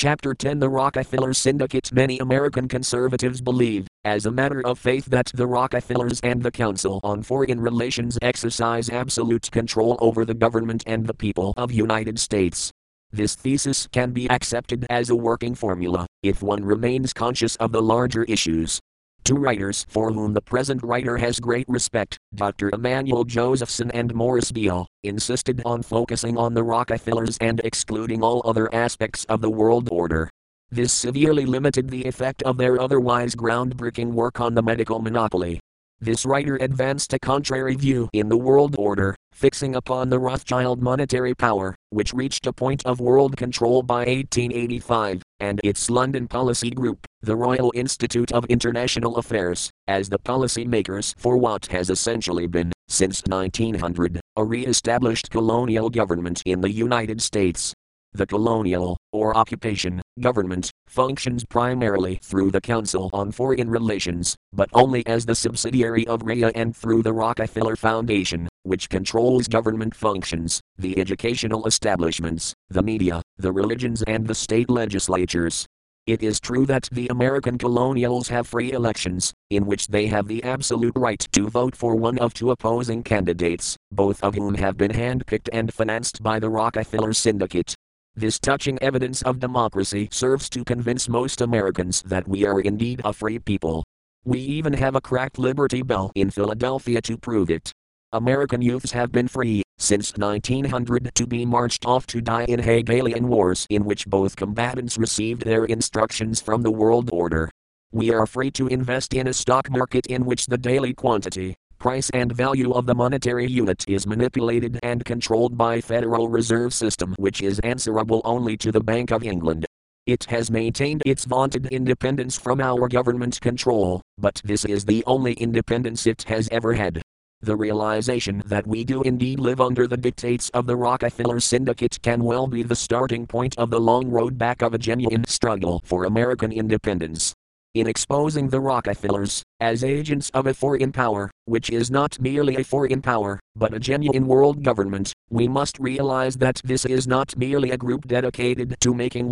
Chapter 10 The Rockefeller Syndicate. Many American conservatives believe, as a matter of faith, that the Rockefellers and the Council on Foreign Relations exercise absolute control over the government and the people of United States. This thesis can be accepted as a working formula, if one remains conscious of the larger issues. Two writers for whom the present writer has great respect, Dr. Emanuel Josephson and Morris Beall, insisted on focusing on the Rockefellers and excluding all other aspects of the world order. This severely limited the effect of their otherwise groundbreaking work on the medical monopoly. This writer advanced a contrary view in the world order, fixing upon the Rothschild monetary power, which reached a point of world control by 1885, and its London policy group, the Royal Institute of International Affairs, as the policy makers for what has essentially been, since 1900, a re-established colonial government in the United States. The colonial, or occupation, government, functions primarily through the Council on Foreign Relations, but only as the subsidiary of RIA and through the Rockefeller Foundation, which controls government functions, the educational establishments, the media, the religions and the state legislatures. It is true that the American colonials have free elections, in which they have the absolute right to vote for one of two opposing candidates, both of whom have been handpicked and financed by the Rockefeller Syndicate. This touching evidence of democracy serves to convince most Americans that we are indeed a free people. We even have a cracked Liberty Bell in Philadelphia to prove it. American youths have been free, since 1900, to be marched off to die in Hegelian wars in which both combatants received their instructions from the world order. We are free to invest in a stock market in which the daily quantity, price and value of the monetary unit is manipulated and controlled by Federal Reserve System, which is answerable only to the Bank of England. It has maintained its vaunted independence from our government control, but this is the only independence it has ever had. The realization that we do indeed live under the dictates of the Rockefeller Syndicate can well be the starting point of the long road back of a genuine struggle for American independence. In exposing the Rockefellers as agents of a foreign power, which is not merely a foreign power, but a genuine world government, we must realize that this is not merely a group dedicated to making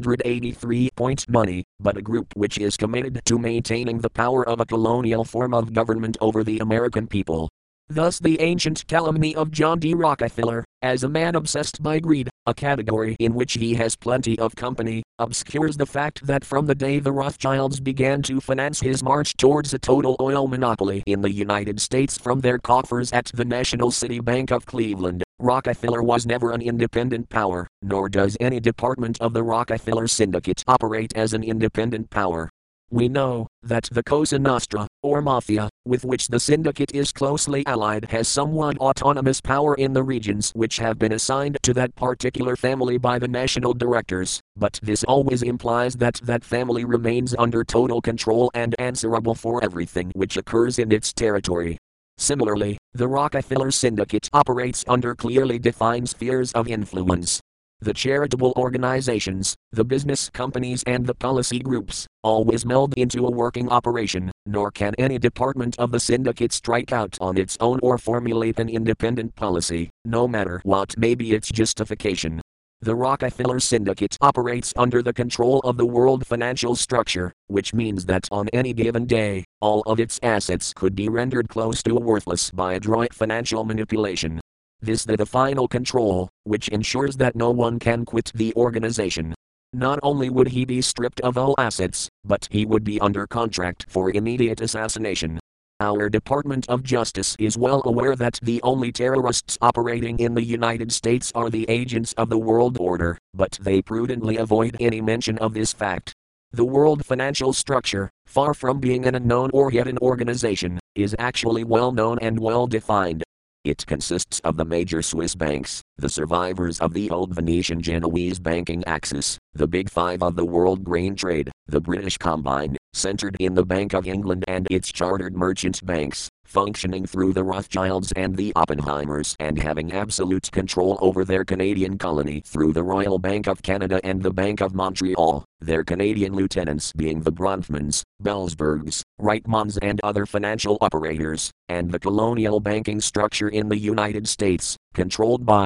183-point money, but a group which is committed to maintaining the power of a colonial form of government over the American people. Thus the ancient calumny of John D. Rockefeller, as a man obsessed by greed, a category in which he has plenty of company, obscures the fact that from the day the Rothschilds began to finance his march towards a total oil monopoly in the United States from their coffers at the National City Bank of Cleveland, Rockefeller was never an independent power, nor does any department of the Rockefeller Syndicate operate as an independent power. We know that the Cosa Nostra, or Mafia, with which the syndicate is closely allied, has somewhat autonomous power in the regions which have been assigned to that particular family by the national directors, but this always implies that that family remains under total control and answerable for everything which occurs in its territory. Similarly, the Rockefeller Syndicate operates under clearly defined spheres of influence. The charitable organizations, the business companies and the policy groups, always meld into a working operation, nor can any department of the syndicate strike out on its own or formulate an independent policy, no matter what may be its justification. The Rockefeller Syndicate operates under the control of the world financial structure, which means that on any given day, all of its assets could be rendered close to worthless by adroit financial manipulation. This the final control, which ensures that no one can quit the organization. Not only would he be stripped of all assets, but he would be under contract for immediate assassination. Our Department of Justice is well aware that the only terrorists operating in the United States are the agents of the world order, but they prudently avoid any mention of this fact. The world financial structure, far from being an unknown or hidden organization, is actually well known and well defined. It consists of the major Swiss banks, the survivors of the old Venetian Genoese banking axis, the big five of the world grain trade, the British Combine, centered in the Bank of England and its chartered merchant banks, functioning through the Rothschilds and the Oppenheimers and having absolute control over their Canadian colony through the Royal Bank of Canada and the Bank of Montreal, their Canadian lieutenants being the Bronfmans, Bellsbergs, Reitmans and other financial operators, and the colonial banking structure in the United States, controlled by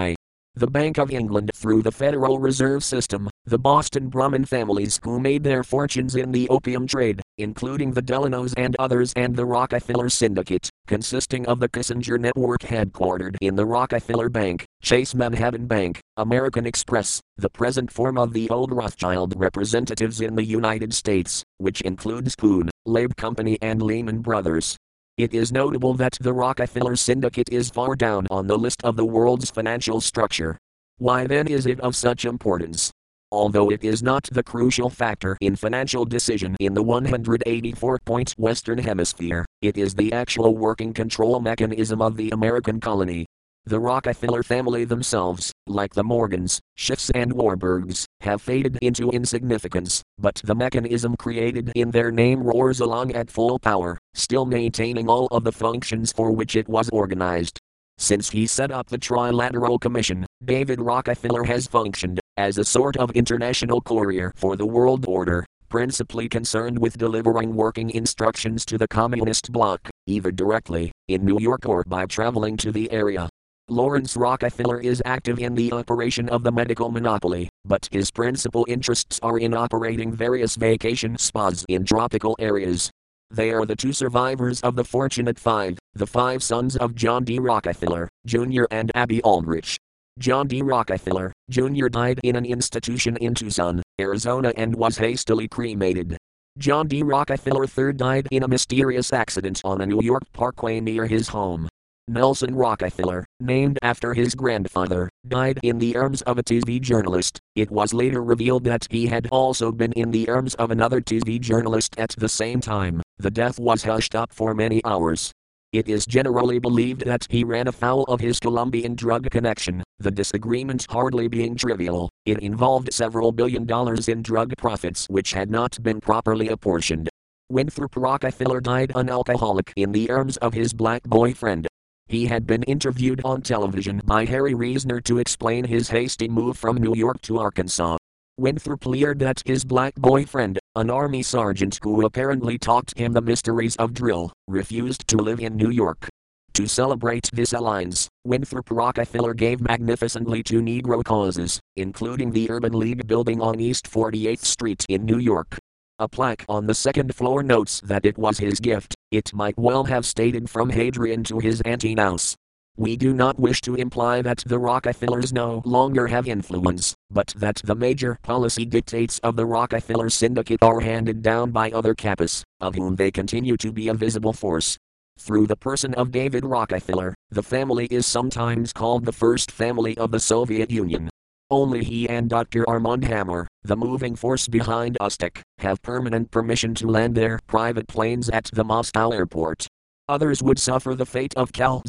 the Bank of England through the Federal Reserve System, the Boston Brahmin families who made their fortunes in the opium trade, including the Delanos and others, and the Rockefeller Syndicate, consisting of the Kissinger Network headquartered in the Rockefeller Bank, Chase Manhattan Bank, American Express, the present form of the old Rothschild representatives in the United States, which includes Poon, Laib Company and Lehman Brothers. It is notable that the Rockefeller Syndicate is far down on the list of the world's financial structure. Why then is it of such importance? Although it is not the crucial factor in financial decision in the 184-point Western Hemisphere, it is the actual working control mechanism of the American colony. The Rockefeller family themselves, like the Morgans, Schiffs and Warburgs, have faded into insignificance, but the mechanism created in their name roars along at full power, still maintaining all of the functions for which it was organized. Since he set up the Trilateral Commission, David Rockefeller has functioned as a sort of international courier for the world order, principally concerned with delivering working instructions to the communist bloc, either directly, in New York, or by traveling to the area. Lawrence Rockefeller is active in the operation of the medical monopoly, but his principal interests are in operating various vacation spas in tropical areas. They are the two survivors of the Fortunate Five, the five sons of John D. Rockefeller, Jr. and Abby Aldrich. John D. Rockefeller, Jr. died in an institution in Tucson, Arizona, and was hastily cremated. John D. Rockefeller III died in a mysterious accident on a New York parkway near his home. Nelson Rockefeller, named after his grandfather, died in the arms of a TV journalist. It was later revealed that he had also been in the arms of another TV journalist at the same time. The death was hushed up for many hours. It is generally believed that he ran afoul of his Colombian drug connection, the disagreement hardly being trivial. It involved several $1 billion in drug profits which had not been properly apportioned. Winthrop Rockefeller died an alcoholic in the arms of his black boyfriend. He had been interviewed on television by Harry Reasoner to explain his hasty move from New York to Arkansas. Winthrop leered that his black boyfriend, an army sergeant who apparently taught him the mysteries of drill, refused to live in New York. To celebrate this alliance, Winthrop Rockefeller gave magnificently to Negro causes, including the Urban League building on East 48th Street in New York. A plaque on the second floor notes that it was his gift. It might well have stated from Hadrian to his Antinous. We do not wish to imply that the Rockefellers no longer have influence, but that the major policy dictates of the Rockefeller Syndicate are handed down by other capos, of whom they continue to be a visible force. Through the person of David Rockefeller, the family is sometimes called the first family of the Soviet Union. Only he and Dr. Armand Hammer, the moving force behind Uztec, have permanent permission to land their private planes at the Moscow airport. Others would suffer the fate of Cal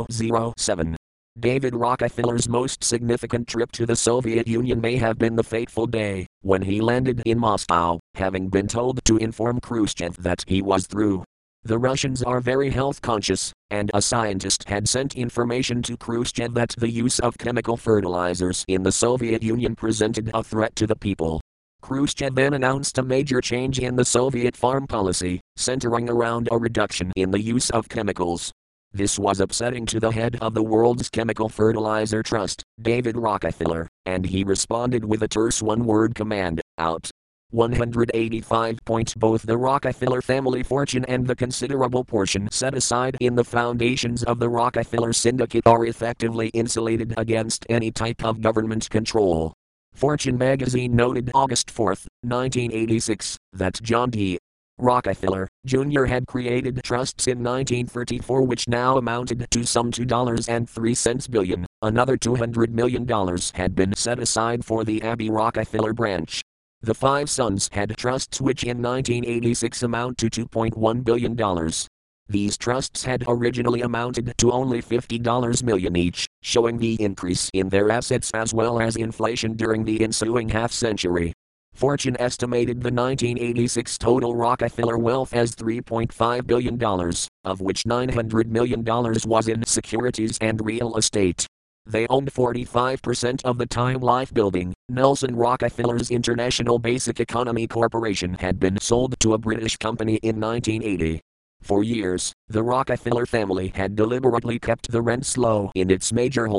007. David Rockefeller's most significant trip to the Soviet Union may have been the fateful day when he landed in Moscow, having been told to inform Khrushchev that he was through. The Russians are very health conscious, and a scientist had sent information to Khrushchev that the use of chemical fertilizers in the Soviet Union presented a threat to the people. Khrushchev then announced a major change in the Soviet farm policy, centering around a reduction in the use of chemicals. This was upsetting to the head of the world's chemical fertilizer trust, David Rockefeller, and he responded with a terse one-word command: out. 185 points. Both the Rockefeller family fortune and the considerable portion set aside in the foundations of the Rockefeller Syndicate are effectively insulated against any type of government control. Fortune magazine noted August 4, 1986, that John D. Rockefeller, Jr. had created trusts in 1934 which now amounted to some $2.03 billion. Another $200 million had been set aside for the Abby Rockefeller branch. The five sons had trusts which in 1986 amount to $2.1 billion. These trusts had originally amounted to only $50 million each, showing the increase in their assets as well as inflation during the ensuing half-century. Fortune estimated the 1986 total Rockefeller wealth as $3.5 billion, of which $900 million was in securities and real estate. They owned 45% of the Time Life building. Nelson Rockefeller's International Basic Economy Corporation had been sold to a British company in 1980. For years, the Rockefeller family had deliberately kept the rents low in its major holding,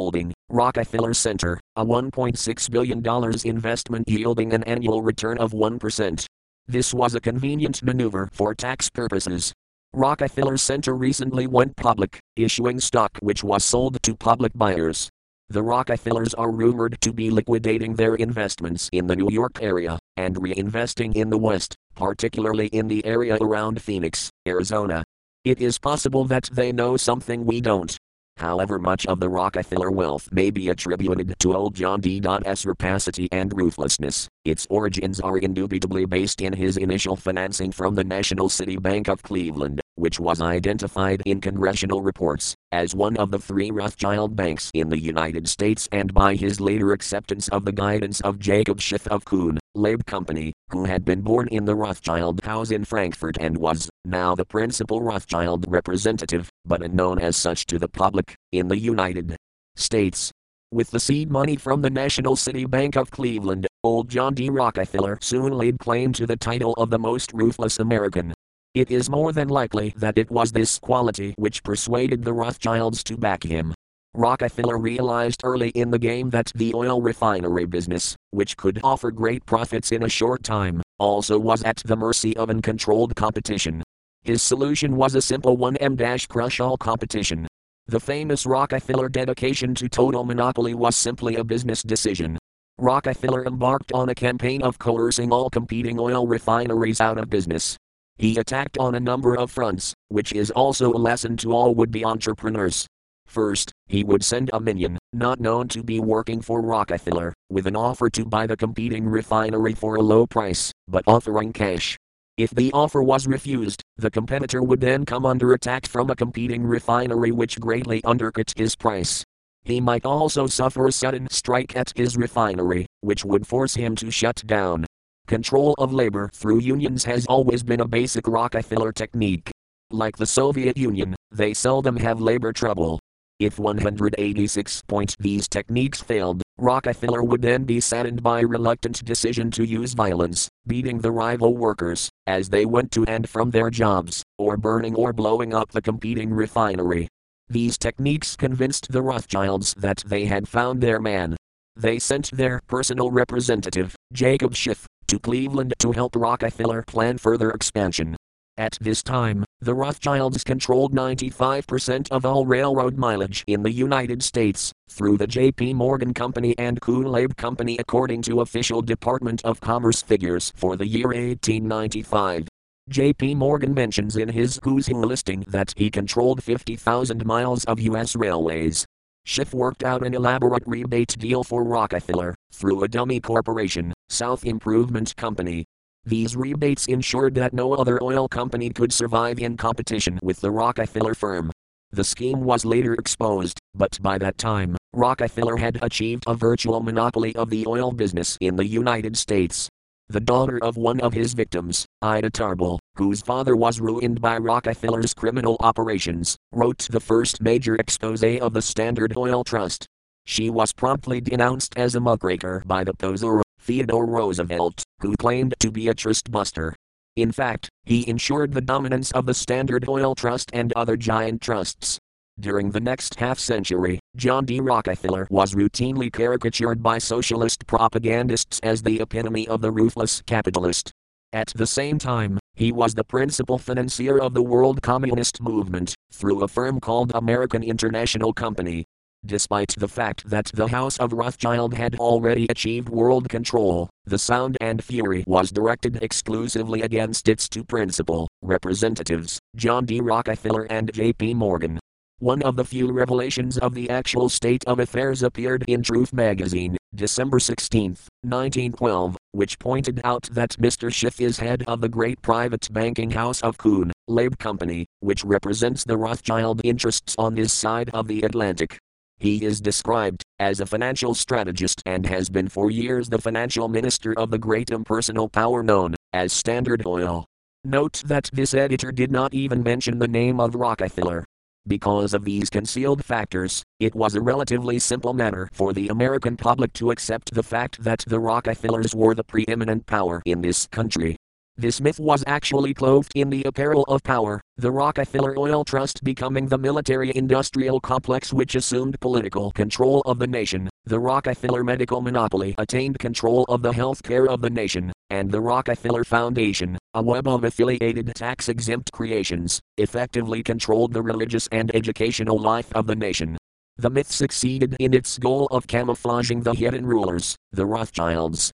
Rockefeller Center, a $1.6 billion investment yielding an annual return of 1%. This was a convenient maneuver for tax purposes. Rockefeller Center recently went public, issuing stock which was sold to public buyers. The Rockefellers are rumored to be liquidating their investments in the New York area and reinvesting in the West, particularly in the area around Phoenix, Arizona. It is possible that they know something we don't. However, much of the Rockefeller wealth may be attributed to old John D.'s rapacity and ruthlessness. Its origins are indubitably based in his initial financing from the National City Bank of Cleveland, which was identified in congressional reports as one of the three Rothschild banks in the United States, and by his later acceptance of the guidance of Jacob Schiff of Kuhn, Loeb Company, who had been born in the Rothschild house in Frankfurt and was now the principal Rothschild representative, but unknown as such to the public, in the United States. With the seed money from the National City Bank of Cleveland, old John D. Rockefeller soon laid claim to the title of the most ruthless American. It is more than likely that it was this quality which persuaded the Rothschilds to back him. Rockefeller realized early in the game that the oil refinery business, which could offer great profits in a short time, also was at the mercy of uncontrolled competition. His solution was a simple one: crush all competition. The famous Rockefeller dedication to total monopoly was simply a business decision. Rockefeller embarked on a campaign of coercing all competing oil refineries out of business. He attacked on a number of fronts, which is also a lesson to all would-be entrepreneurs. First, he would send a minion, not known to be working for Rockefeller, with an offer to buy the competing refinery for a low price, but offering cash. If the offer was refused, the competitor would then come under attack from a competing refinery which greatly undercut his price. He might also suffer a sudden strike at his refinery, which would force him to shut down. Control of labor through unions has always been a basic Rockefeller technique. Like the Soviet Union, they seldom have labor trouble. If 186 these techniques failed, Rockefeller would then be saddened by a reluctant decision to use violence, beating the rival workers as they went to and from their jobs, or burning or blowing up the competing refinery. These techniques convinced the Rothschilds that they had found their man. They sent their personal representative, Jacob Schiff, to Cleveland to help Rockefeller plan further expansion. At this time, the Rothschilds controlled 95% of all railroad mileage in the United States, through the J.P. Morgan Company and Kuhn Loeb Company, according to official Department of Commerce figures for the year 1895. J.P. Morgan mentions in his Who's Who listing that he controlled 50,000 miles of U.S. railways. Schiff worked out an elaborate rebate deal for Rockefeller, through a dummy corporation, South Improvement Company. These rebates ensured that no other oil company could survive in competition with the Rockefeller firm. The scheme was later exposed, but by that time, Rockefeller had achieved a virtual monopoly of the oil business in the United States. The daughter of one of his victims, Ida Tarbell, whose father was ruined by Rockefeller's criminal operations, wrote the first major exposé of the Standard Oil Trust. She was promptly denounced as a muckraker by the poser Theodore Roosevelt, who claimed to be a trust buster. In fact, he ensured the dominance of the Standard Oil Trust and other giant trusts. During the next half-century, John D. Rockefeller was routinely caricatured by socialist propagandists as the epitome of the ruthless capitalist. At the same time, he was the principal financier of the world communist movement, through a firm called American International Company. Despite the fact that the House of Rothschild had already achieved world control, the sound and fury was directed exclusively against its two principal representatives, John D. Rockefeller and J.P. Morgan. One of the few revelations of the actual state of affairs appeared in Truth magazine, December 16, 1912, which pointed out that Mr. Schiff is head of the great private banking house of Kuhn, Loeb Company, which represents the Rothschild interests on this side of the Atlantic. He is described as a financial strategist and has been for years the financial minister of the great impersonal power known as Standard Oil. Note that this editor did not even mention the name of Rockefeller. Because of these concealed factors, it was a relatively simple matter for the American public to accept the fact that the Rockefellers were the preeminent power in this country. This myth was actually clothed in the apparel of power, the Rockefeller Oil Trust becoming the military-industrial complex which assumed political control of the nation, the Rockefeller medical monopoly attained control of the health care of the nation, and the Rockefeller Foundation, a web of affiliated tax-exempt creations, effectively controlled the religious and educational life of the nation. The myth succeeded in its goal of camouflaging the hidden rulers, the Rothschilds.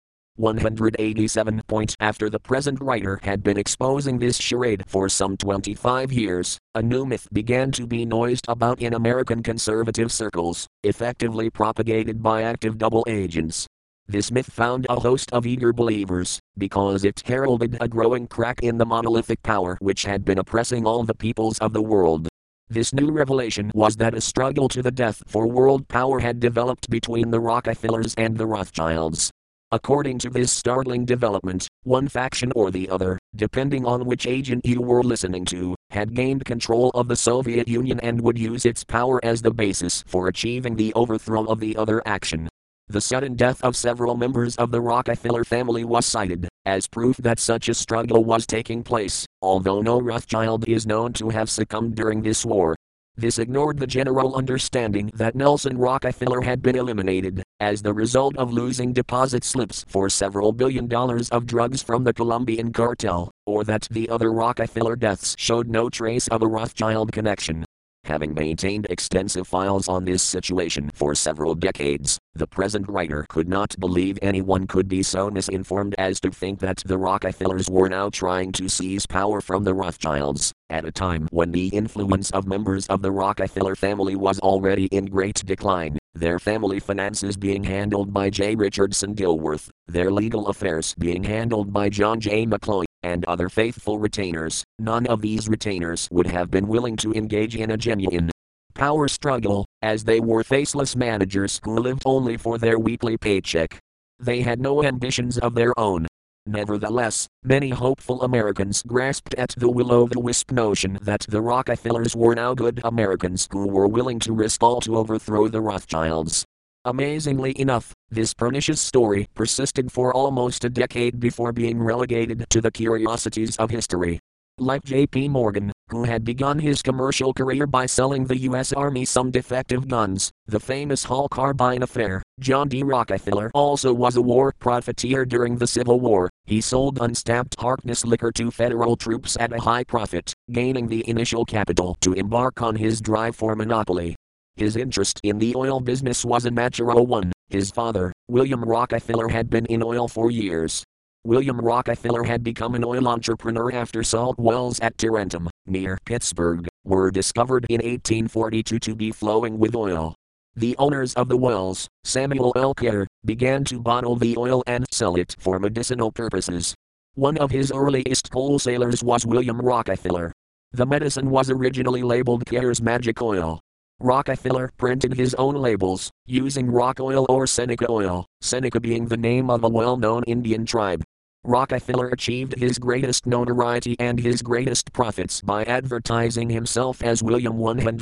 187. After the present writer had been exposing this charade for some 25 years, a new myth began to be noised about in American conservative circles, effectively propagated by active double agents. This myth found a host of eager believers, because it heralded a growing crack in the monolithic power which had been oppressing all the peoples of the world. This new revelation was that a struggle to the death for world power had developed between the Rockefellers and the Rothschilds. According to this startling development, one faction or the other, depending on which agent you were listening to, had gained control of the Soviet Union and would use its power as the basis for achieving the overthrow of the other action. The sudden death of several members of the Rockefeller family was cited as proof that such a struggle was taking place, although no Rothschild is known to have succumbed during this war. This ignored the general understanding that Nelson Rockefeller had been eliminated, as the result of losing deposit slips for several $1 billion of drugs from the Colombian cartel, or that the other Rockefeller deaths showed no trace of a Rothschild connection. Having maintained extensive files on this situation for several decades, the present writer could not believe anyone could be so misinformed as to think that the Rockefellers were now trying to seize power from the Rothschilds, at a time when the influence of members of the Rockefeller family was already in great decline, their family finances being handled by J. Richardson Dilworth, their legal affairs being handled by John J. McCloy, and other faithful retainers. None of these retainers would have been willing to engage in a genuine power struggle, as they were faceless managers who lived only for their weekly paycheck. They had no ambitions of their own. Nevertheless, many hopeful Americans grasped at the will-o'-the-wisp notion that the Rockefellers were now good Americans who were willing to risk all to overthrow the Rothschilds. Amazingly enough, this pernicious story persisted for almost a decade before being relegated to the curiosities of history. Like J.P. Morgan, who had begun his commercial career by selling the U.S. Army some defective guns, the famous Hall carbine affair, John D. Rockefeller also was a war profiteer during the Civil War. He sold unstamped Harkness liquor to federal troops at a high profit, gaining the initial capital to embark on his drive for monopoly. His interest in the oil business was a natural one. His father, William Rockefeller, had been in oil for years. William Rockefeller had become an oil entrepreneur after salt wells at Tarentum, near Pittsburgh, were discovered in 1842 to be flowing with oil. The owners of the wells, Samuel L. Kerr, began to bottle the oil and sell it for medicinal purposes. One of his earliest wholesalers was William Rockefeller. The medicine was originally labeled Kerr's Magic Oil. Rockefeller printed his own labels, using rock oil or Seneca oil, Seneca being the name of a well-known Indian tribe. Rockefeller achieved his greatest notoriety and his greatest profits by advertising himself as William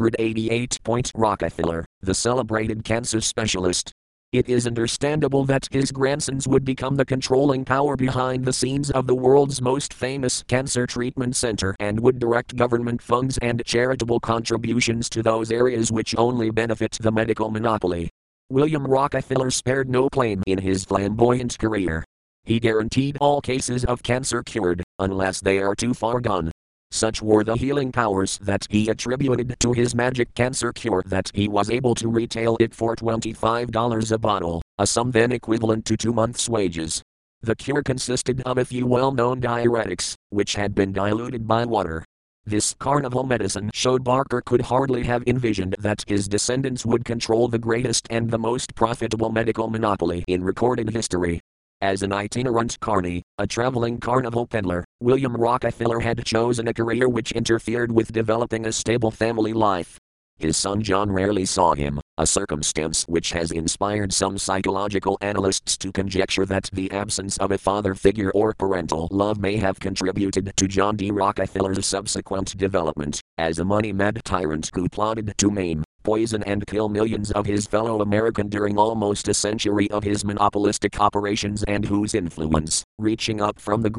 188. Rockefeller, the celebrated cancer specialist. It is understandable that his grandsons would become the controlling power behind the scenes of the world's most famous cancer treatment center and would direct government funds and charitable contributions to those areas which only benefit the medical monopoly. William Rockefeller spared no claim in his flamboyant career. He guaranteed all cases of cancer cured, unless they are too far gone. Such were the healing powers that he attributed to his magic cancer cure that he was able to retail it for $25 a bottle, a sum then equivalent to 2 months' wages. The cure consisted of a few well-known diuretics, which had been diluted by water. This carnival medicine showed Barker could hardly have envisioned that his descendants would control the greatest and the most profitable medical monopoly in recorded history. As an itinerant carny, a traveling carnival peddler, William Rockefeller had chosen a career which interfered with developing a stable family life. His son John rarely saw him, a circumstance which has inspired some psychological analysts to conjecture that the absence of a father figure or parental love may have contributed to John D. Rockefeller's subsequent development as a money-mad tyrant who plotted to maim, poison and kill millions of his fellow Americans during almost a century of his monopolistic operations and whose influence, reaching up from the grave,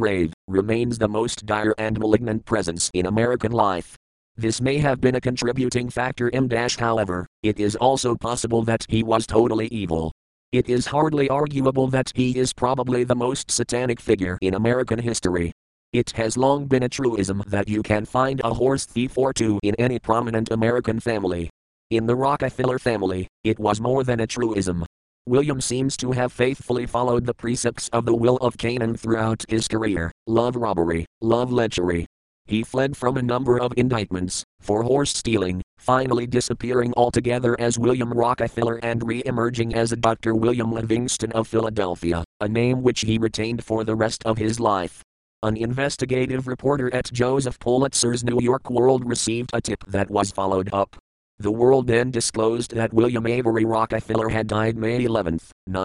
remains the most dire and malignant presence in American life. This may have been a contributing factor however, it is also possible that he was totally evil. It is hardly arguable that he is probably the most satanic figure in American history. It has long been a truism that you can find a horse thief or two in any prominent American family. In the Rockefeller family, it was more than a truism. William seems to have faithfully followed the precepts of the will of Canaan throughout his career: love robbery, love lechery. He fled from a number of indictments for horse stealing, finally disappearing altogether as William Rockefeller and re-emerging as a Dr. William Livingston of Philadelphia, a name which he retained for the rest of his life. An investigative reporter at Joseph Pulitzer's New York World received a tip that was followed up. The World then disclosed that William Avery Rockefeller had died May 11,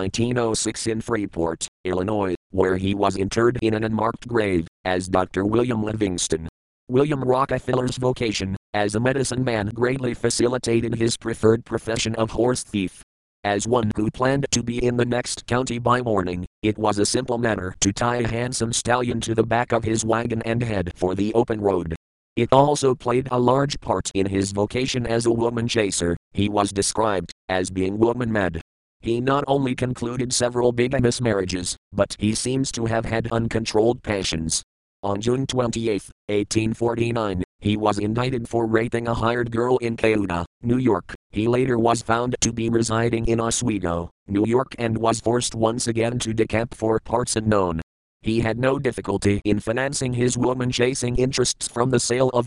1906 in Freeport, Illinois, where he was interred in an unmarked grave, as Dr. William Livingston. William Rockefeller's vocation as a medicine man greatly facilitated his preferred profession of horse thief. As one who planned to be in the next county by morning, it was a simple matter to tie a handsome stallion to the back of his wagon and head for the open road. It also played a large part in his vocation as a woman chaser. He was described as being woman mad. He not only concluded several bigamous marriages, but he seems to have had uncontrolled passions. On June 28, 1849, he was indicted for raping a hired girl in Cayuga, New York. He later was found to be residing in Oswego, New York, and was forced once again to decamp for parts unknown. He had no difficulty in financing his woman-chasing interests from the sale of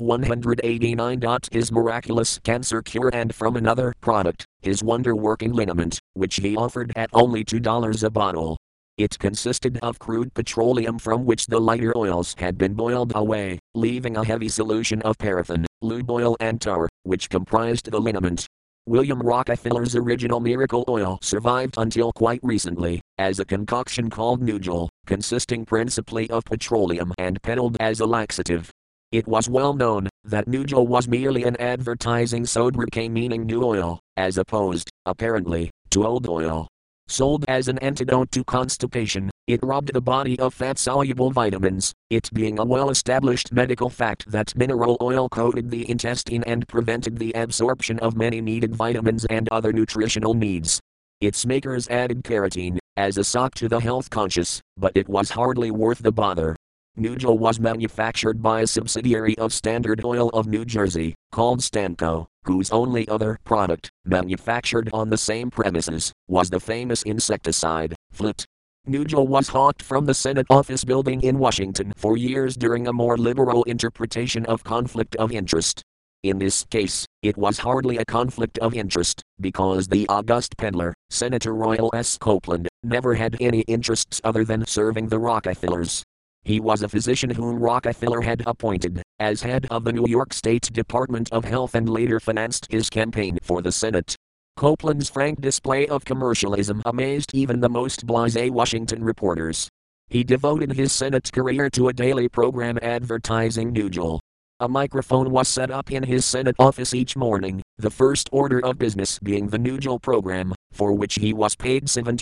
189. His miraculous cancer cure and from another product, his wonder-working liniment, which he offered at only $2 a bottle. It consisted of crude petroleum from which the lighter oils had been boiled away, leaving a heavy solution of paraffin, lube oil and tar, which comprised the liniment. William Rockefeller's original miracle oil survived until quite recently, as a concoction called Nugel, consisting principally of petroleum and peddled as a laxative. It was well known that Nugel was merely an advertising sobriquet meaning new oil, as opposed, apparently, to old oil. Sold as an antidote to constipation, it robbed the body of fat-soluble vitamins, it being a well-established medical fact that mineral oil coated the intestine and prevented the absorption of many needed vitamins and other nutritional needs. Its makers added carotene as a shock to the health-conscious, but it was hardly worth the bother. Nugel was manufactured by a subsidiary of Standard Oil of New Jersey, called Stanco, whose only other product, manufactured on the same premises, was the famous insecticide, Flit. Nugel was hawked from the Senate Office Building in Washington for years during a more liberal interpretation of conflict of interest. In this case, it was hardly a conflict of interest, because the august peddler, Senator Royal S. Copeland, never had any interests other than serving the Rockefellers. He was a physician whom Rockefeller had appointed as head of the New York State Department of Health and later financed his campaign for the Senate. Copeland's frank display of commercialism amazed even the most blasé Washington reporters. He devoted his Senate career to a daily program advertising Nugel. A microphone was set up in his Senate office each morning, the first order of business being the Nugel program, for which he was paid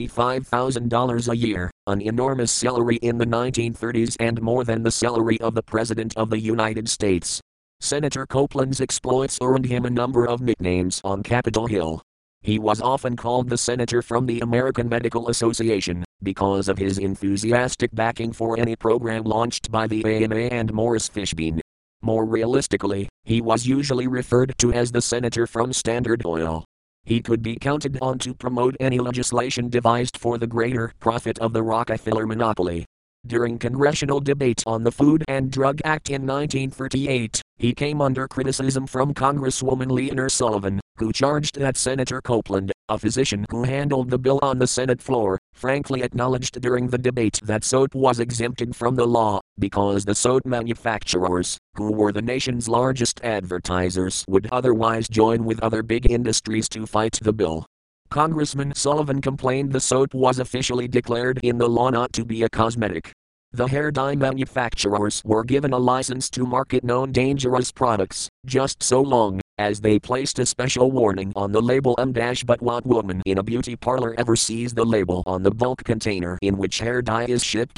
$75,000 a year, an enormous salary in the 1930s and more than the salary of the President of the United States. Senator Copeland's exploits earned him a number of nicknames on Capitol Hill. He was often called the Senator from the American Medical Association, because of his enthusiastic backing for any program launched by the AMA and Morris Fishbein. More realistically, he was usually referred to as the Senator from Standard Oil. He could be counted on to promote any legislation devised for the greater profit of the Rockefeller monopoly. During congressional debate on the Food and Drug Act in 1938, he came under criticism from Congresswoman Leonor Sullivan, who charged that Senator Copeland, a physician who handled the bill on the Senate floor, frankly acknowledged during the debate that soap was exempted from the law, because the soap manufacturers, who were the nation's largest advertisers, would otherwise join with other big industries to fight the bill. Congressman Sullivan complained the soap was officially declared in the law not to be a cosmetic. The hair dye manufacturers were given a license to market known dangerous products, just so long as they placed a special warning on the label but what woman in a beauty parlor ever sees the label on the bulk container in which hair dye is shipped?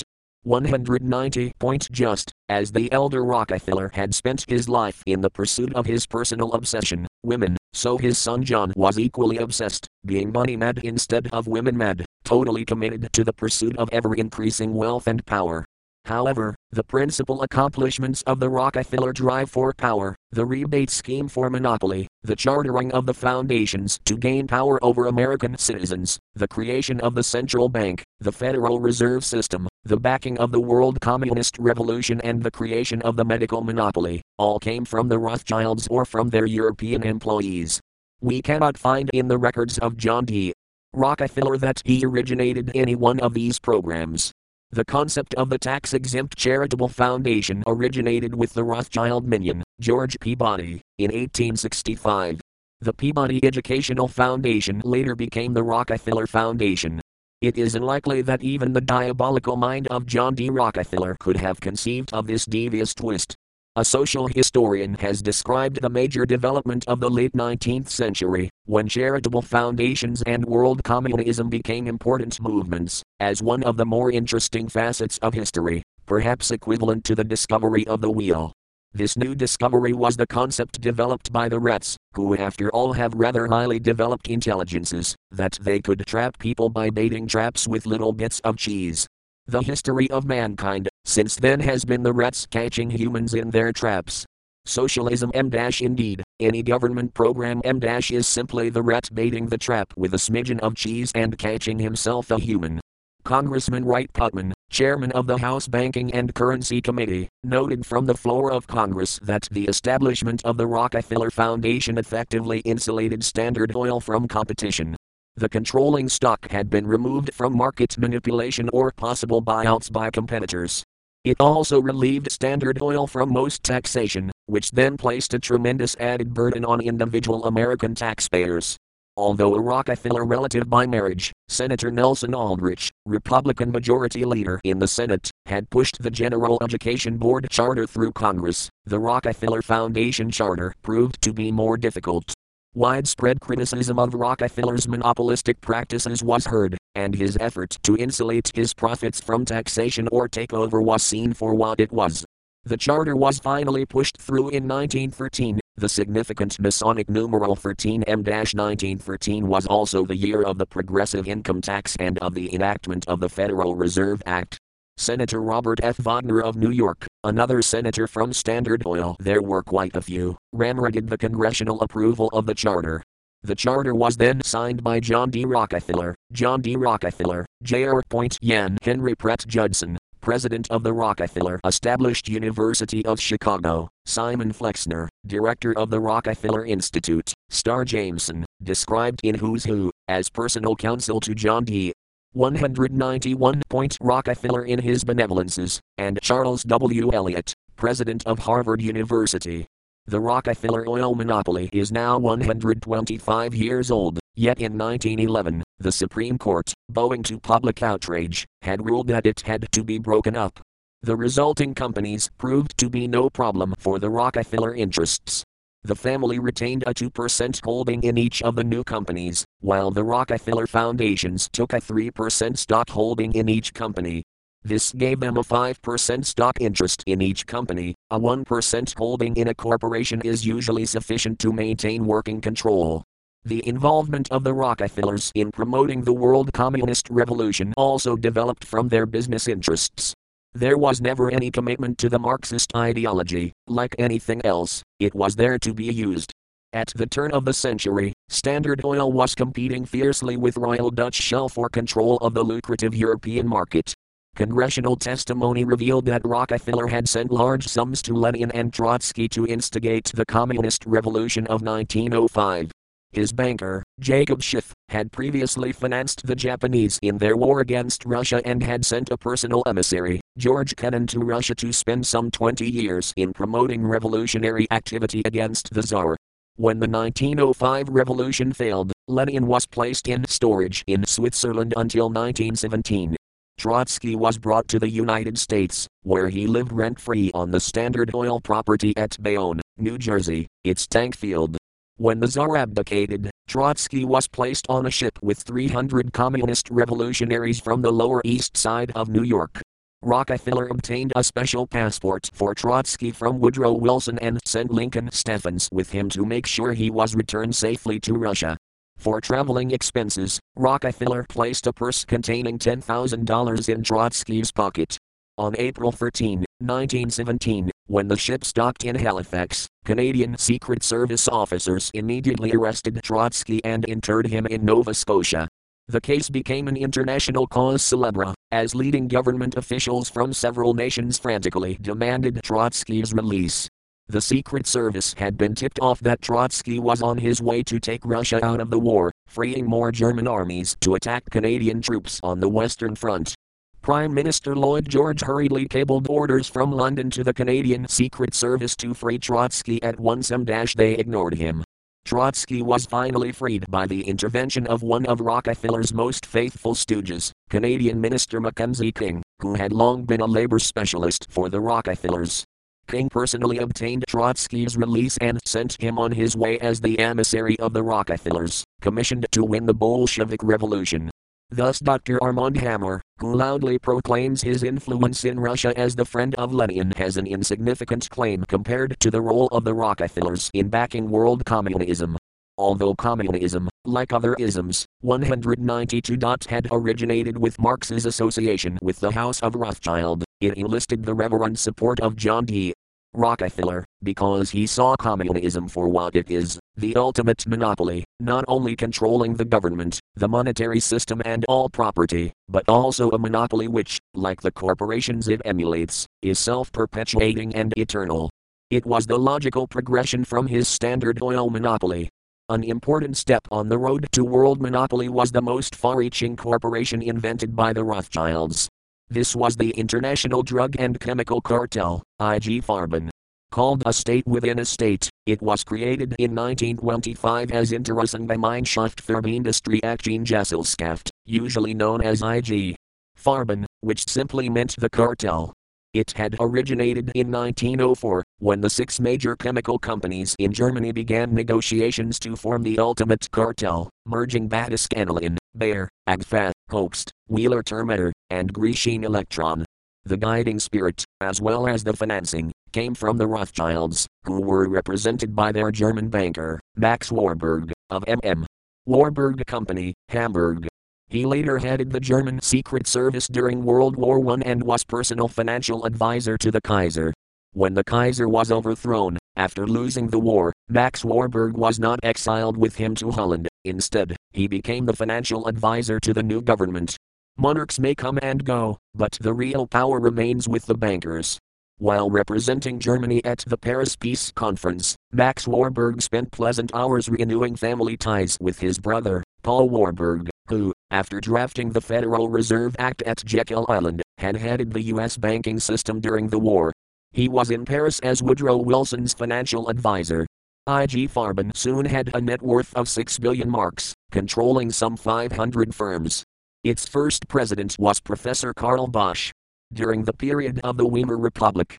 190. Just as the elder Rockefeller had spent his life in the pursuit of his personal obsession, women, so his son John was equally obsessed, being money mad instead of women mad, totally committed to the pursuit of ever-increasing wealth and power. However, the principal accomplishments of the Rockefeller drive for power, the rebate scheme for monopoly, the chartering of the foundations to gain power over American citizens, the creation of the central bank, the Federal Reserve System, the backing of the World Communist Revolution and the creation of the medical monopoly, all came from the Rothschilds or from their European employees. We cannot find in the records of John D. Rockefeller that he originated any one of these programs. The concept of the tax-exempt charitable foundation originated with the Rothschild minion, George Peabody, in 1865. The Peabody Educational Foundation later became the Rockefeller Foundation. It is unlikely that even the diabolical mind of John D. Rockefeller could have conceived of this devious twist. A social historian has described the major development of the late 19th century, when charitable foundations and world communism became important movements, as one of the more interesting facets of history, perhaps equivalent to the discovery of the wheel. This new discovery was the concept developed by the rats, who after all have rather highly developed intelligences, that they could trap people by baiting traps with little bits of cheese. The history of mankind, since then, has been the rats catching humans in their traps. Socialism indeed, any government program is simply the rat baiting the trap with a smidgen of cheese and catching himself a human. Congressman Wright Putman, chairman of the House Banking and Currency Committee, noted from the floor of Congress that the establishment of the Rockefeller Foundation effectively insulated Standard Oil from competition. The controlling stock had been removed from market manipulation or possible buyouts by competitors. It also relieved Standard Oil from most taxation, which then placed a tremendous added burden on individual American taxpayers. Although a Rockefeller relative by marriage, Senator Nelson Aldrich, Republican Majority Leader in the Senate, had pushed the General Education Board charter through Congress, the Rockefeller Foundation charter proved to be more difficult. Widespread criticism of Rockefeller's monopolistic practices was heard, and his effort to insulate his profits from taxation or takeover was seen for what it was. The charter was finally pushed through in 1913. The significant Masonic numeral 13M-1913 was also the year of the progressive income tax and of the enactment of the Federal Reserve Act. Senator Robert F. Wagner of New York, another senator from Standard Oil, there were quite a few, ramrodded the congressional approval of the charter. The charter was then signed by John D. Rockefeller, J.R. Yen, Henry Pratt Judson, President of the Rockefeller Established University of Chicago, Simon Flexner, Director of the Rockefeller Institute, Starr Jameson, described in Who's Who, as personal counsel to John D. 191. Rockefeller in his benevolences, and Charles W. Eliot, President of Harvard University. The Rockefeller oil monopoly is now 125 years old, yet in 1911, the Supreme Court, owing to public outrage, had ruled that it had to be broken up. The resulting companies proved to be no problem for the Rockefeller interests. The family retained a 2% holding in each of the new companies, while the Rockefeller Foundations took a 3% stock holding in each company. This gave them a 5% stock interest in each company. A 1% holding in a corporation is usually sufficient to maintain working control. The involvement of the Rockefellers in promoting the world communist revolution also developed from their business interests. There was never any commitment to the Marxist ideology. Like anything else, it was there to be used. At the turn of the century, Standard Oil was competing fiercely with Royal Dutch Shell for control of the lucrative European market. Congressional testimony revealed that Rockefeller had sent large sums to Lenin and Trotsky to instigate the Communist Revolution of 1905. His banker, Jacob Schiff, had previously financed the Japanese in their war against Russia and had sent a personal emissary, George Kennan, to Russia to spend some 20 years in promoting revolutionary activity against the Tsar. When the 1905 revolution failed, Lenin was placed in storage in Switzerland until 1917. Trotsky was brought to the United States, where he lived rent-free on the Standard Oil property at Bayonne, New Jersey, its tank field. When the Tsar abdicated, Trotsky was placed on a ship with 300 communist revolutionaries from the Lower East Side of New York. Rockefeller obtained a special passport for Trotsky from Woodrow Wilson and sent Lincoln Steffens with him to make sure he was returned safely to Russia. For traveling expenses, Rockefeller placed a purse containing $10,000 in Trotsky's pocket. On April 13, 1917, when the ship docked in Halifax, Canadian Secret Service officers immediately arrested Trotsky and interred him in Nova Scotia. The case became an international cause célèbre, as leading government officials from several nations frantically demanded Trotsky's release. The Secret Service had been tipped off that Trotsky was on his way to take Russia out of the war, freeing more German armies to attack Canadian troops on the Western Front. Prime Minister Lloyd George hurriedly cabled orders from London to the Canadian Secret Service to free Trotsky at once. They ignored him. Trotsky was finally freed by the intervention of one of Rockefeller's most faithful stooges, Canadian Minister Mackenzie King, who had long been a labor specialist for the Rockefellers. King personally obtained Trotsky's release and sent him on his way as the emissary of the Rockefellers, commissioned to win the Bolshevik Revolution. Thus Dr. Armand Hammer, who loudly proclaims his influence in Russia as the friend of Lenin, has an insignificant claim compared to the role of the Rockefellers in backing world communism. Although communism, like other isms, 192. Had originated with Marx's association with the House of Rothschild, it enlisted the reverent support of John D. Rockefeller, because he saw communism for what it is, the ultimate monopoly, not only controlling the government, the monetary system and all property, but also a monopoly which, like the corporations it emulates, is self-perpetuating and eternal. It was the logical progression from his Standard Oil monopoly. An important step on the road to world monopoly was the most far-reaching corporation invented by the Rothschilds. This was the International Drug and Chemical Cartel, IG Farben. Called a state within a state, it was created in 1925 as Interessengemeinschaft für Industrieaktiengesellschaft, usually known as IG Farben, which simply meant the cartel. It had originated in 1904, when the 6 major chemical companies in Germany began negotiations to form the ultimate cartel, merging Battisk-Anilin, Bayer, Agfa, Hoechst, Wheeler-Thermatter, and Grecian Electron. The guiding spirit, as well as the financing, came from the Rothschilds, who were represented by their German banker, Max Warburg, of M.M. Warburg Company, Hamburg. He later headed the German Secret Service during World War I and was personal financial advisor to the Kaiser. When the Kaiser was overthrown, after losing the war, Max Warburg was not exiled with him to Holland. Instead, he became the financial advisor to the new government. Monarchs may come and go, but the real power remains with the bankers. While representing Germany at the Paris Peace Conference, Max Warburg spent pleasant hours renewing family ties with his brother, Paul Warburg, who, after drafting the Federal Reserve Act at Jekyll Island, had headed the U.S. banking system during the war. He was in Paris as Woodrow Wilson's financial advisor. IG Farben soon had a net worth of 6 billion marks, controlling some 500 firms. Its first president was Professor Karl Bosch. During the period of the Weimar Republic,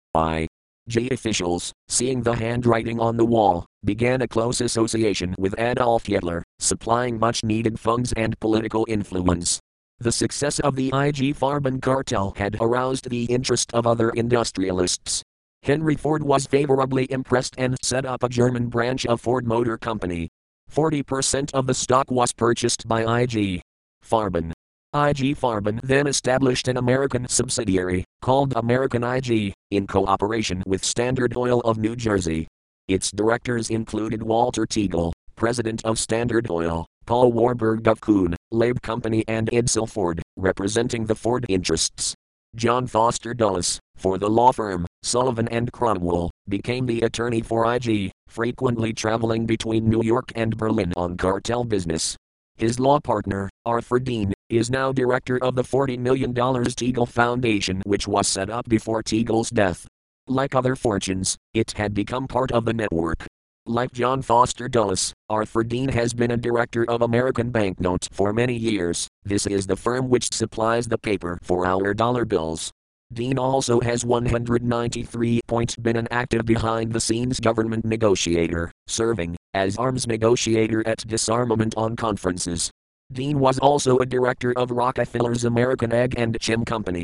IG officials, seeing the handwriting on the wall, began a close association with Adolf Hitler, supplying much-needed funds and political influence. The success of the IG Farben cartel had aroused the interest of other industrialists. Henry Ford was favorably impressed and set up a German branch of Ford Motor Company. 40% of the stock was purchased by IG Farben. IG Farben then established an American subsidiary, called American IG, in cooperation with Standard Oil of New Jersey. Its directors included Walter Teagle, president of Standard Oil, Paul Warburg of Kuhn, Labe Company and Edsel Ford, representing the Ford interests. John Foster Dulles, for the law firm, Sullivan and Cromwell, became the attorney for IG, frequently traveling between New York and Berlin on cartel business. His law partner, Arthur Dean, is now director of the $40 million Teagle Foundation, which was set up before Teagle's death. Like other fortunes, it had become part of the network. Like John Foster Dulles, Arthur Dean has been a director of American Banknote for many years. This is the firm which supplies the paper for our dollar bills. Dean also has 193 been an active behind-the-scenes government negotiator, serving as arms negotiator at disarmament on conferences. Dean was also a director of Rockefeller's American Egg and Chem Company.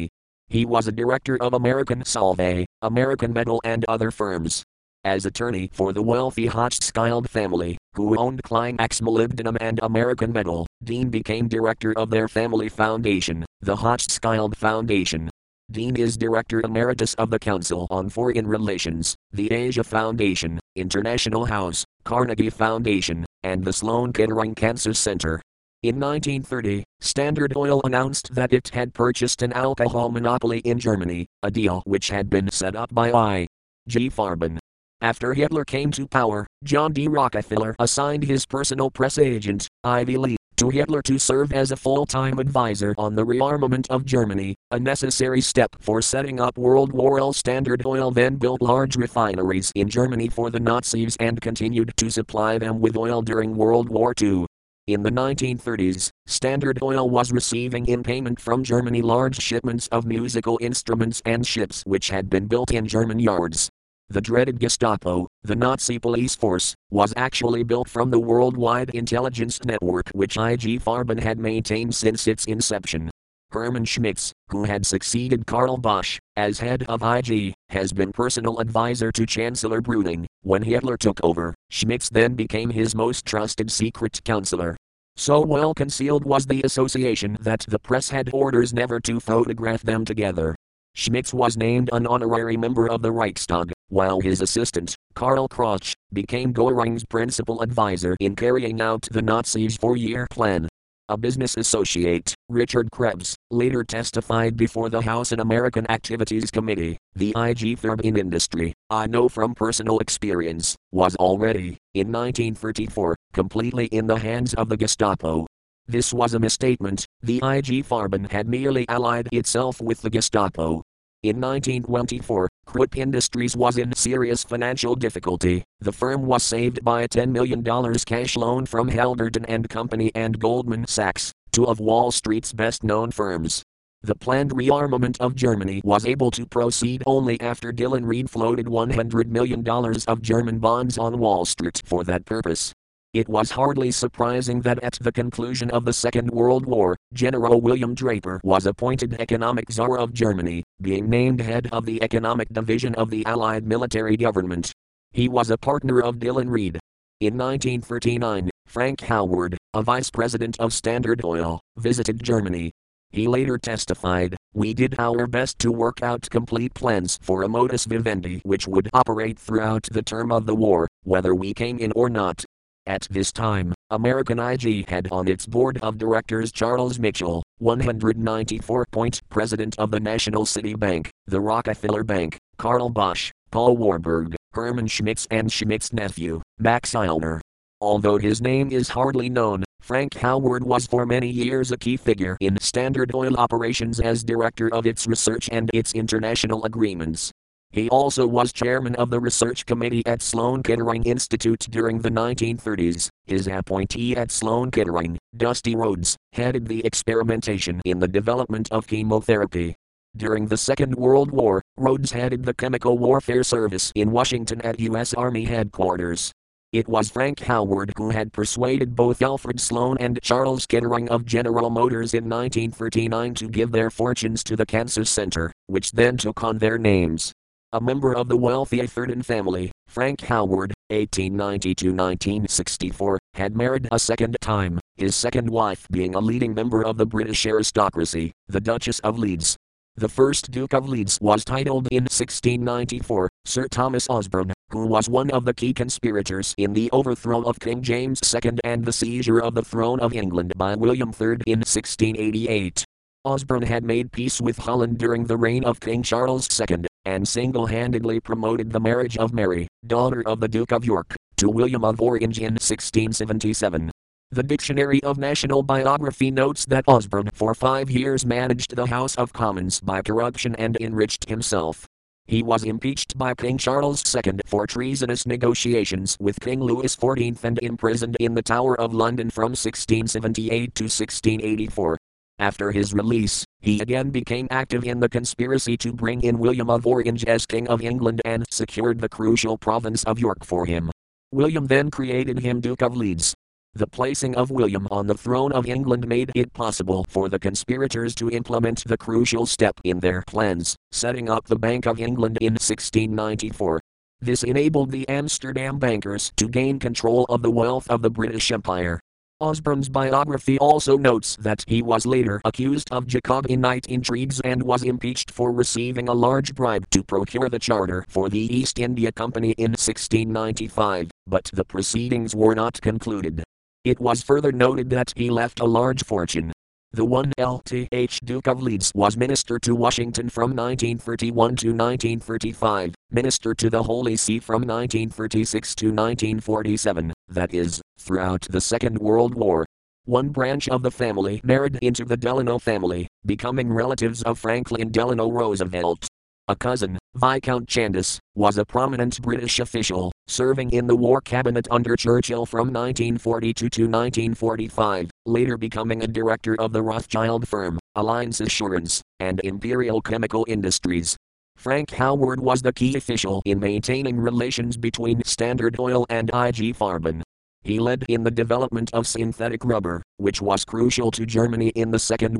He was a director of American Solvay, American Metal and other firms. As attorney for the wealthy Hochschild family, who owned Climax Molybdenum and American Metal, Dean became director of their family foundation, the Hochschild Foundation. Dean is Director Emeritus of the Council on Foreign Relations, the Asia Foundation, International House, Carnegie Foundation, and the Sloan Kettering Cancer Center. In 1930, Standard Oil announced that it had purchased an alcohol monopoly in Germany, a deal which had been set up by I.G. Farben. After Hitler came to power, John D. Rockefeller assigned his personal press agent, Ivy Lee, to Hitler to serve as a full-time advisor on the rearmament of Germany, a necessary step for setting up World War I. Standard Oil then built large refineries in Germany for the Nazis and continued to supply them with oil during World War II. In the 1930s, Standard Oil was receiving in payment from Germany large shipments of musical instruments and ships which had been built in German yards. The dreaded Gestapo, the Nazi police force, was actually built from the worldwide intelligence network which I.G. Farben had maintained since its inception. Hermann Schmitz, who had succeeded Karl Bosch as head of IG, has been personal advisor to Chancellor Brüning. When Hitler took over, Schmitz then became his most trusted secret counselor. So well concealed was the association that the press had orders never to photograph them together. Schmitz was named an honorary member of the Reichstag, while his assistant, Karl Krach, became Göring's principal advisor in carrying out the Nazis' four-year plan. A business associate, Richard Krebs, later testified before the House Un-American Activities Committee. The IG firm in industry, I know from personal experience, was already, in 1934, completely in the hands of the Gestapo. This was a misstatement. The IG Farben had merely allied itself with the Gestapo. In 1924, Krupp Industries was in serious financial difficulty. The firm was saved by a $10 million cash loan from Helderton and Company and Goldman Sachs, two of Wall Street's best-known firms. The planned rearmament of Germany was able to proceed only after Dillon Read floated $100 million of German bonds on Wall Street for that purpose. It was hardly surprising that at the conclusion of the Second World War, General William Draper was appointed economic czar of Germany, being named head of the economic division of the Allied military government. He was a partner of Dillon Read. In 1939, Frank Howard, a vice president of Standard Oil, visited Germany. He later testified, "We did our best to work out complete plans for a modus vivendi which would operate throughout the term of the war, whether we came in or not." At this time, American IG had on its board of directors Charles Mitchell, 194th president of the National City Bank, the Rockefeller Bank, Karl Bosch, Paul Warburg, Hermann Schmitz and Schmitz's nephew, Max Eilner. Although his name is hardly known, Frank Howard was for many years a key figure in Standard Oil operations as director of its research and its international agreements. He also was chairman of the research committee at Sloan Kettering Institute during the 1930s. His appointee at Sloan Kettering, Dusty Rhodes, headed the experimentation in the development of chemotherapy. During the Second World War, Rhodes headed the Chemical Warfare Service in Washington at U.S. Army headquarters. It was Frank Howard who had persuaded both Alfred Sloan and Charles Kettering of General Motors in 1939 to give their fortunes to the Cancer Center, which then took on their names. A member of the wealthy Atherton family, Frank Howard, 1890–1964, had married a second time, his second wife being a leading member of the British aristocracy, the Duchess of Leeds. The first Duke of Leeds was titled in 1694, Sir Thomas Osborne, who was one of the key conspirators in the overthrow of King James II and the seizure of the throne of England by William III in 1688. Osborne had made peace with Holland during the reign of King Charles II, and single-handedly promoted the marriage of Mary, daughter of the Duke of York, to William of Orange in 1677. The Dictionary of National Biography notes that Osborne for 5 years managed the House of Commons by corruption and enriched himself. He was impeached by King Charles II for treasonous negotiations with King Louis XIV and imprisoned in the Tower of London from 1678 to 1684. After his release, he again became active in the conspiracy to bring in William of Orange as King of England and secured the crucial province of York for him. William then created him Duke of Leeds. The placing of William on the throne of England made it possible for the conspirators to implement the crucial step in their plans, setting up the Bank of England in 1694. This enabled the Amsterdam bankers to gain control of the wealth of the British Empire. Osborne's biography also notes that he was later accused of Jacobinite intrigues and was impeached for receiving a large bribe to procure the charter for the East India Company in 1695, but the proceedings were not concluded. It was further noted that he left a large fortune. The 1th Duke of Leeds was minister to Washington from 1931 to 1935, minister to the Holy See from 1936 to 1947, that is, throughout the Second World War. One branch of the family married into the Delano family, becoming relatives of Franklin Delano Roosevelt. A cousin, Viscount Chandos, was a prominent British official, serving in the War Cabinet under Churchill from 1942 to 1945, later becoming a director of the Rothschild firm, Alliance Assurance, and Imperial Chemical Industries. Frank Howard was the key official in maintaining relations between Standard Oil and IG Farben. He led in the development of synthetic rubber, which was crucial to Germany in the Second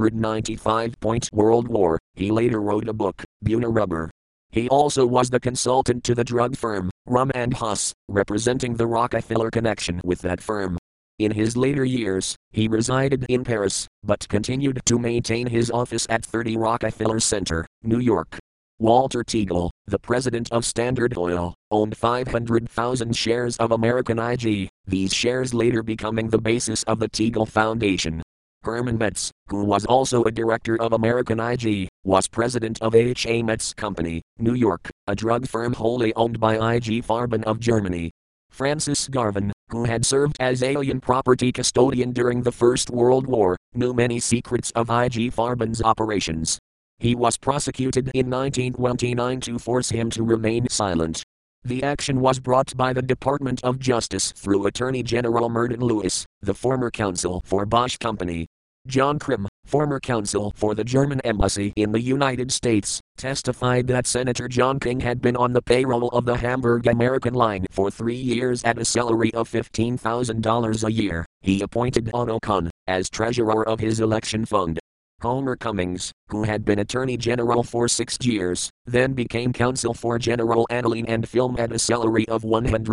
195-point World War. He later wrote a book, Buna Rubber. He also was the consultant to the drug firm, Rum and Huss, representing the Rockefeller connection with that firm. In his later years, he resided in Paris, but continued to maintain his office at 30 Rockefeller Center, New York. Walter Teagle, the president of Standard Oil, owned 500,000 shares of American IG, these shares later becoming the basis of the Teagle Foundation. Herman Metz, who was also a director of American IG, was president of H.A. Metz Company, New York, a drug firm wholly owned by IG Farben of Germany. Francis Garvin, who had served as alien property custodian during the First World War, knew many secrets of IG Farben's operations. He was prosecuted in 1929 to force him to remain silent. The action was brought by the Department of Justice through Attorney General Merton Lewis, the former counsel for Bosch Company. John Krim, former counsel for the German embassy in the United States, testified that Senator John King had been on the payroll of the Hamburg American Line for 3 years at a salary of $15,000 a year. He appointed Otto Kuhn as treasurer of his election fund. Homer Cummings, who had been Attorney General for 6 years, then became counsel for General Aniline and Film at a salary of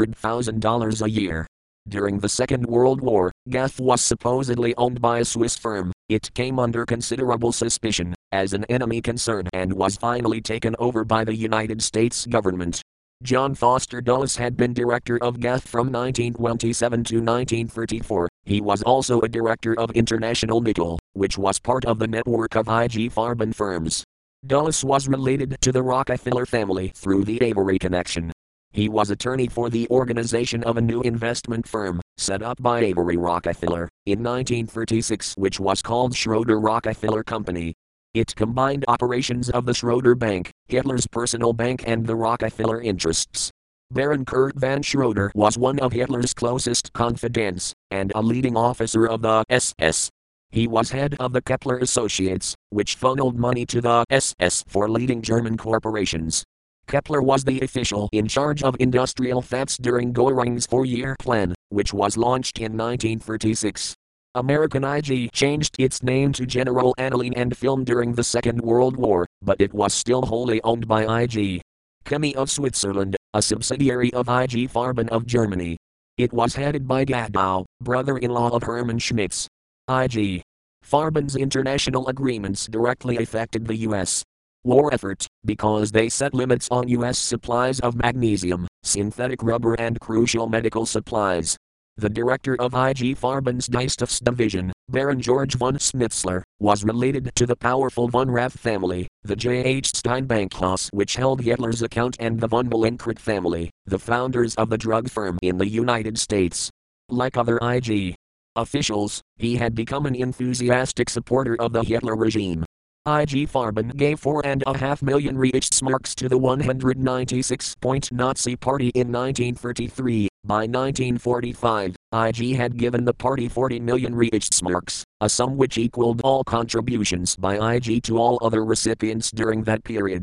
$100,000 a year. During the Second World War, GAF was supposedly owned by a Swiss firm. It came under considerable suspicion as an enemy concern and was finally taken over by the United States government. John Foster Dulles had been director of GAF from 1927 to 1934. He was also a director of International Nickel, which was part of the network of IG Farben firms. Dulles was related to the Rockefeller family through the Avery connection. He was attorney for the organization of a new investment firm, set up by Avery Rockefeller, in 1936, which was called Schroeder Rockefeller Company. It combined operations of the Schroeder Bank, Hitler's personal bank, and the Rockefeller interests. Baron Kurt von Schroeder was one of Hitler's closest confidants, and a leading officer of the SS. He was head of the Kepler Associates, which funneled money to the SS for leading German corporations. Kepler was the official in charge of industrial fats during Göring's 4-year plan, which was launched in 1936. American IG changed its name to General Aniline and Film during the Second World War, but it was still wholly owned by IG Chemie of Switzerland, a subsidiary of IG Farben of Germany. It was headed by Gadow, brother-in-law of Hermann Schmitz. IG Farben's international agreements directly affected the U.S. war effort, because they set limits on U.S. supplies of magnesium, synthetic rubber, and crucial medical supplies. The director of IG Farben's Diestoffs division, Baron George von Schnitzler, was related to the powerful von Rath family, the J.H. Steinbankhaus, which held Hitler's account, and the von Malenkrit family, the founders of the drug firm in the United States. Like other IG officials, he had become an enthusiastic supporter of the Hitler regime. IG Farben gave 4.5 million Reichsmarks to the 196-point Nazi Party in 1933. By 1945, IG had given the party 40 million Reichsmarks, a sum which equaled all contributions by IG to all other recipients during that period.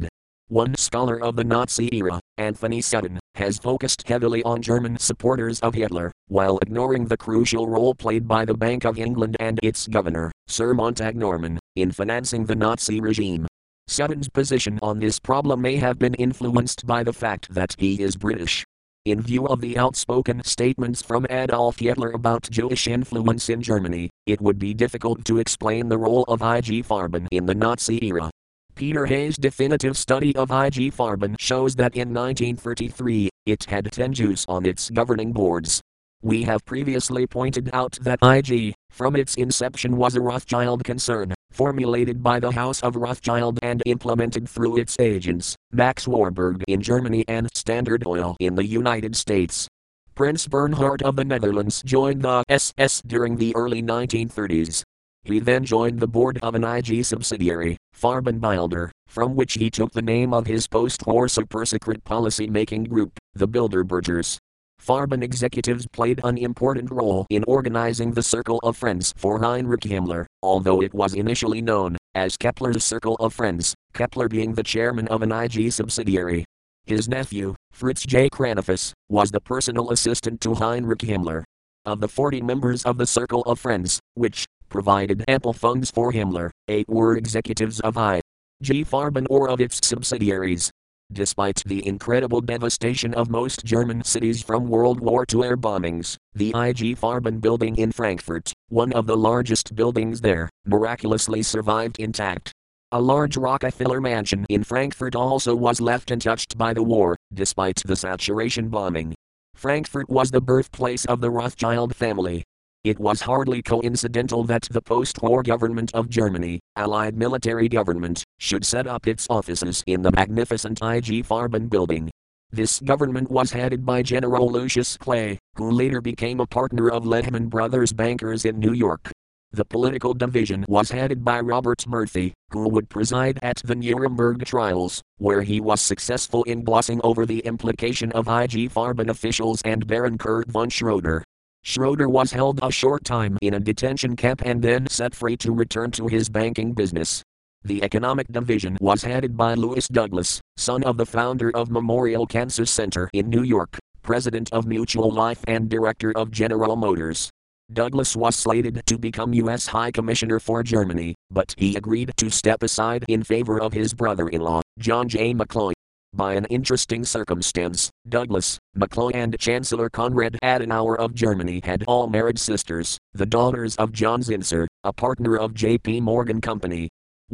One scholar of the Nazi era, Anthony Sutton, has focused heavily on German supporters of Hitler, while ignoring the crucial role played by the Bank of England and its governor, Sir Montagnorman, in financing the Nazi regime. Sutton's position on this problem may have been influenced by the fact that he is British. In view of the outspoken statements from Adolf Hitler about Jewish influence in Germany, it would be difficult to explain the role of IG Farben in the Nazi era. Peter Hay's definitive study of IG Farben shows that in 1933, it had 10 Jews on its governing boards. We have previously pointed out that IG, from its inception, was a Rothschild concern, formulated by the House of Rothschild and implemented through its agents, Max Warburg in Germany and Standard Oil in the United States. Prince Bernhard of the Netherlands joined the SS during the early 1930s. He then joined the board of an IG subsidiary, Farben-Bilder, from which he took the name of his post-war super-secret policy-making group, the Bilderbergers. Farben executives played an important role in organizing the Circle of Friends for Heinrich Himmler, although it was initially known as Kepler's Circle of Friends, Kepler being the chairman of an IG subsidiary. His nephew, Fritz J. Kranofus, was the personal assistant to Heinrich Himmler. Of the 40 members of the Circle of Friends, which provided ample funds for Himmler, 8 were executives of IG Farben or of its subsidiaries. Despite the incredible devastation of most German cities from World War II air bombings, the IG Farben building in Frankfurt, one of the largest buildings there, miraculously survived intact. A large Rockefeller mansion in Frankfurt also was left untouched by the war, despite the saturation bombing. Frankfurt was the birthplace of the Rothschild family. It was hardly coincidental that the post-war government of Germany, Allied military government, should set up its offices in the magnificent IG Farben building. This government was headed by General Lucius Clay, who later became a partner of Lehman Brothers bankers in New York. The political division was headed by Robert Murphy, who would preside at the Nuremberg trials, where he was successful in glossing over the implication of IG Farben officials and Baron Kurt von Schroeder. Schroeder was held a short time in a detention camp and then set free to return to his banking business. The economic division was headed by Louis Douglas, son of the founder of Memorial Cancer Center in New York, president of Mutual Life and director of General Motors. Douglas was slated to become U.S. High Commissioner for Germany, but he agreed to step aside in favor of his brother-in-law, John J. McCloy. By an interesting circumstance, Douglas, McCloy and Chancellor Konrad Adenauer of Germany had all married sisters, the daughters of John Zinsser, a partner of J.P. Morgan Company.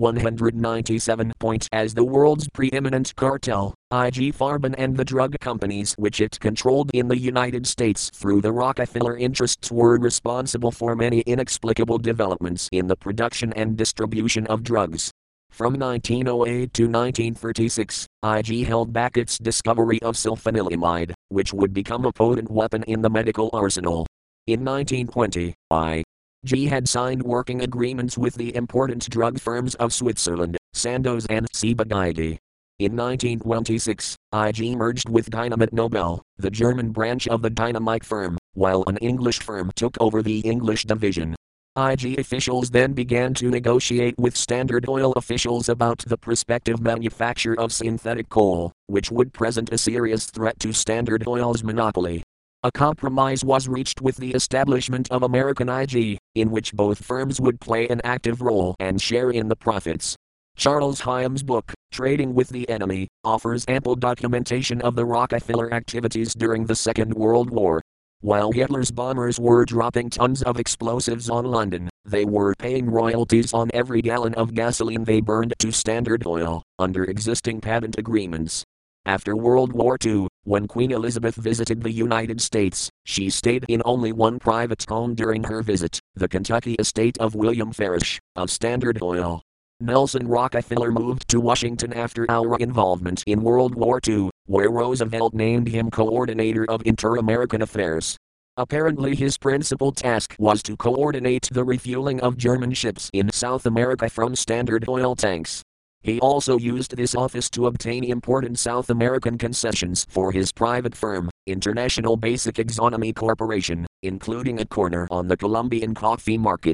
197. As the world's preeminent cartel, IG Farben and the drug companies which it controlled in the United States through the Rockefeller interests were responsible for many inexplicable developments in the production and distribution of drugs. From 1908 to 1936, IG held back its discovery of sulfanilamide, which would become a potent weapon in the medical arsenal. In 1920, IG had signed working agreements with the important drug firms of Switzerland, Sandoz and Ciba-Geigy. In 1926, IG merged with Dynamit Nobel, the German branch of the Dynamite firm, while an English firm took over the English division. IG officials then began to negotiate with Standard Oil officials about the prospective manufacture of synthetic coal, which would present a serious threat to Standard Oil's monopoly. A compromise was reached with the establishment of American IG, in which both firms would play an active role and share in the profits. Charles Hyam's book, Trading with the Enemy, offers ample documentation of the Rockefeller activities during the Second World War. While Hitler's bombers were dropping tons of explosives on London, they were paying royalties on every gallon of gasoline they burned to Standard Oil, under existing patent agreements. After World War II, when Queen Elizabeth visited the United States, she stayed in only one private home during her visit, the Kentucky estate of William Farish, of Standard Oil. Nelson Rockefeller moved to Washington after our involvement in World War II, where Roosevelt named him coordinator of inter-American affairs. Apparently his principal task was to coordinate the refueling of German ships in South America from Standard Oil tanks. He also used this office to obtain important South American concessions for his private firm, International Basic Exonomy Corporation, including a corner on the Colombian coffee market.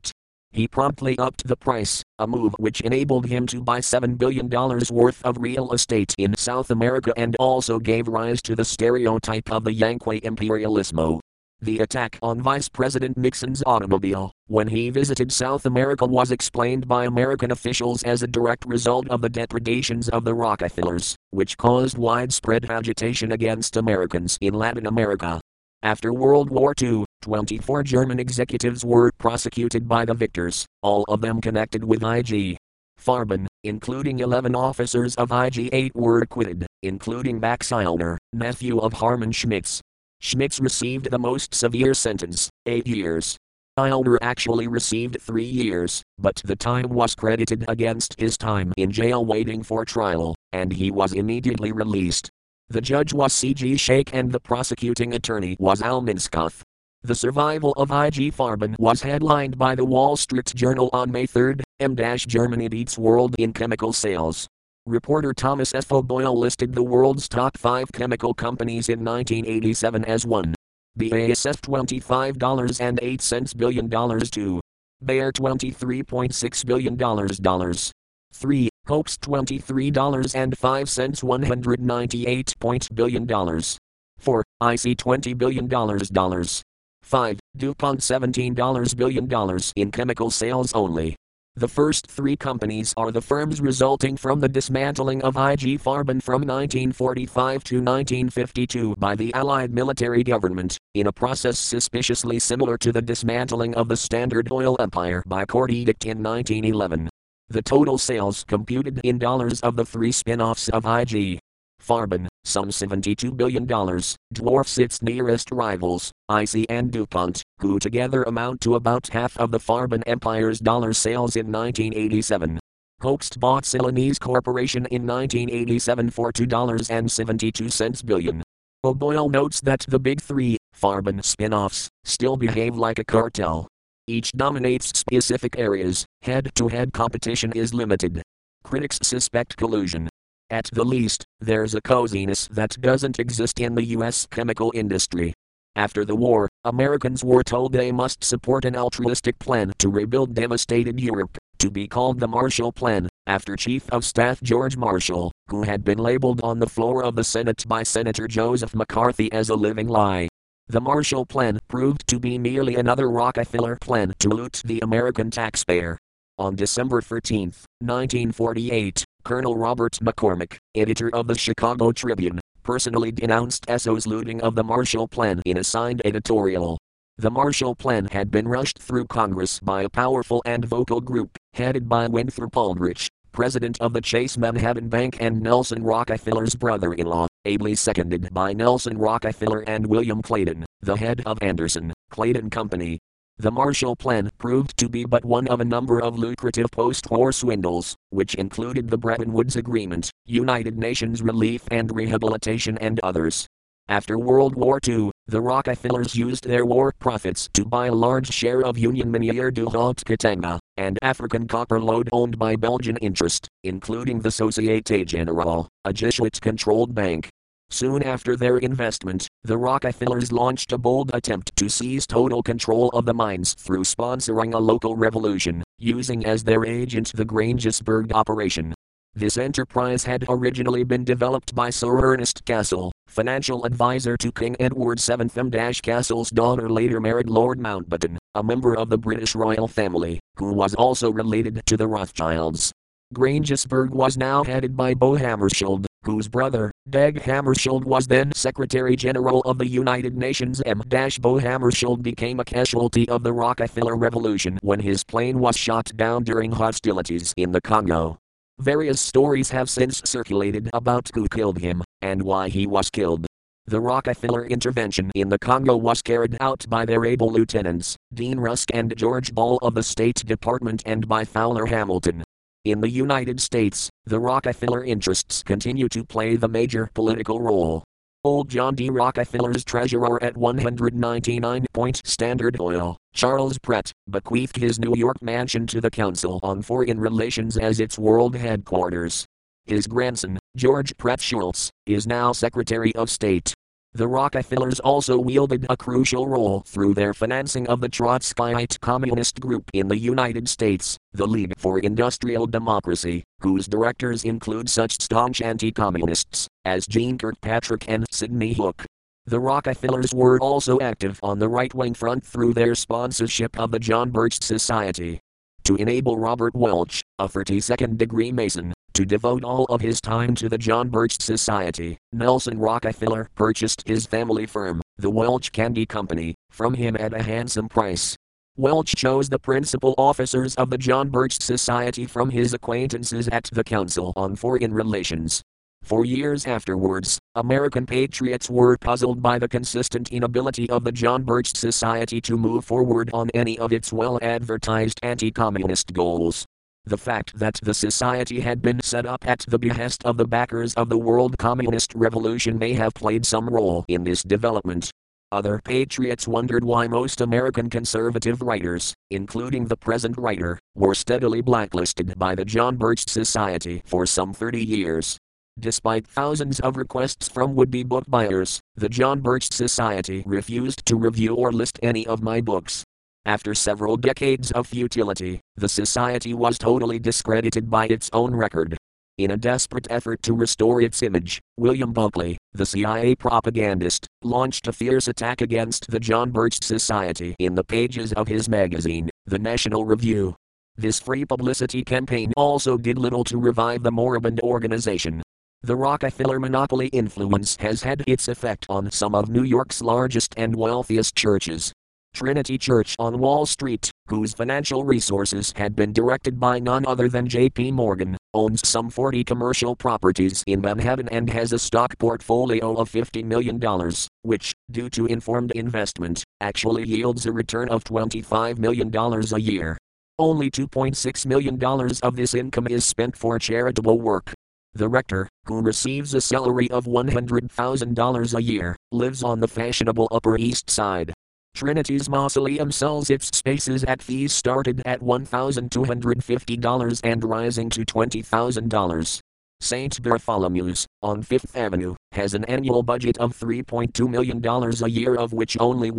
He promptly upped the price, a move which enabled him to buy $7 billion worth of real estate in South America and also gave rise to the stereotype of the Yankee imperialismo. The attack on Vice President Nixon's automobile, when he visited South America, was explained by American officials as a direct result of the depredations of the Rockefellers, which caused widespread agitation against Americans in Latin America. After World War II, 24 German executives were prosecuted by the victors, all of them connected with IG Farben, including 11 officers of IG-8 were acquitted, including Max Eilner, nephew of Harman Schmitz. Schmitz received the most severe sentence, 8 years. Eilner actually received 3 years, but the time was credited against his time in jail waiting for trial, and he was immediately released. The judge was C.G. Shaik and the prosecuting attorney was Al Minskoff. The survival of IG Farben was headlined by the Wall Street Journal on May 3. Germany beats world in chemical sales. Reporter Thomas F. O'Boyle listed the world's top 5 chemical companies in 1987 as 1. BASF $25.08 billion to Bayer $23.6 billion. 3. Hopes $23.05 $198 billion. 4. IC $20 billion. 5. DuPont $17 billion in chemical sales only. The first 3 companies are the firms resulting from the dismantling of IG Farben from 1945 to 1952 by the Allied military government, in a process suspiciously similar to the dismantling of the Standard Oil Empire by court edict in 1911. The total sales computed in dollars of the 3 spin-offs of IG Farben, some $72 billion, dwarfs its nearest rivals, IC and DuPont, who together amount to about half of the Farben Empire's dollar sales in 1987. Hoechst bought Celanese Corporation in 1987 for $2.72 billion. O'Boyle notes that the big 3 Farben spin-offs still behave like a cartel. Each dominates specific areas, head-to-head competition is limited. Critics suspect collusion. At the least, there's a coziness that doesn't exist in the U.S. chemical industry. After the war, Americans were told they must support an altruistic plan to rebuild devastated Europe, to be called the Marshall Plan, after Chief of Staff George Marshall, who had been labeled on the floor of the Senate by Senator Joseph McCarthy as a living lie. The Marshall Plan proved to be merely another Rockefeller plan to loot the American taxpayer. On December 13, 1948, Colonel Robert McCormick, editor of the Chicago Tribune, personally denounced Esso's looting of the Marshall Plan in a signed editorial. The Marshall Plan had been rushed through Congress by a powerful and vocal group, headed by Winthrop Aldrich, president of the Chase Manhattan Bank and Nelson Rockefeller's brother-in-law, ably seconded by Nelson Rockefeller and William Clayton, the head of Anderson, Clayton Company. The Marshall Plan proved to be but one of a number of lucrative post-war swindles, which included the Bretton Woods Agreement, United Nations Relief and Rehabilitation and others. After World War II, the Rockefellers used their war profits to buy a large share of Union Miniere du Haut-Katanga, and African copper lode owned by Belgian interest, including the Société Générale, a Jesuit-controlled bank. Soon after their investment, the Rockefellers launched a bold attempt to seize total control of the mines through sponsoring a local revolution, using as their agent the Grangersburg operation. This enterprise had originally been developed by Sir Ernest Cassel, financial advisor to King Edward VII. Castle's daughter later married Lord Mountbatten, a member of the British royal family, who was also related to the Rothschilds. Grangersburg was now headed by Beau Hammarskjöld, whose brother, Dag Hammarskjöld, was then Secretary General of the United Nations. Beau Hammarskjöld became a casualty of the Rockefeller Revolution when his plane was shot down during hostilities in the Congo. Various stories have since circulated about who killed him, and why he was killed. The Rockefeller intervention in the Congo was carried out by their able lieutenants, Dean Rusk and George Ball of the State Department, and by Fowler Hamilton. In the United States, the Rockefeller interests continue to play the major political role. Old John D. Rockefeller's treasurer at 199 Standard Oil, Charles Pratt, bequeathed his New York mansion to the Council on Foreign Relations as its world headquarters. His grandson, George Pratt Schultz, is now Secretary of State. The Rockefellers also wielded a crucial role through their financing of the Trotskyite Communist Group in the United States, the League for Industrial Democracy, whose directors include such staunch anti-communists as Jeane Kirkpatrick and Sidney Hook. The Rockefellers were also active on the right-wing front through their sponsorship of the John Birch Society. To enable Robert Welch, a 32nd-degree Mason, to devote all of his time to the John Birch Society, Nelson Rockefeller purchased his family firm, the Welch Candy Company, from him at a handsome price. Welch chose the principal officers of the John Birch Society from his acquaintances at the Council on Foreign Relations. For years afterwards, American patriots were puzzled by the consistent inability of the John Birch Society to move forward on any of its well-advertised anti-communist goals. The fact that the society had been set up at the behest of the backers of the World Communist Revolution may have played some role in this development. Other patriots wondered why most American conservative writers, including the present writer, were steadily blacklisted by the John Birch Society for some 30 years. Despite thousands of requests from would-be book buyers, the John Birch Society refused to review or list any of my books. After several decades of futility, the society was totally discredited by its own record. In a desperate effort to restore its image, William Buckley, the CIA propagandist, launched a fierce attack against the John Birch Society in the pages of his magazine, The National Review. This free publicity campaign also did little to revive the moribund organization. The Rockefeller monopoly influence has had its effect on some of New York's largest and wealthiest churches. Trinity Church on Wall Street, whose financial resources had been directed by none other than J.P. Morgan, owns some 40 commercial properties in Manhattan and has a stock portfolio of $50 million, which, due to informed investment, actually yields a return of $25 million a year. Only $2.6 million of this income is spent for charitable work. The rector, who receives a salary of $100,000 a year, lives on the fashionable Upper East Side. Trinity's mausoleum sells its spaces at fees started at $1,250 and rising to $20,000. St. Bartholomew's, on Fifth Avenue, has an annual budget of $3.2 million a year, of which only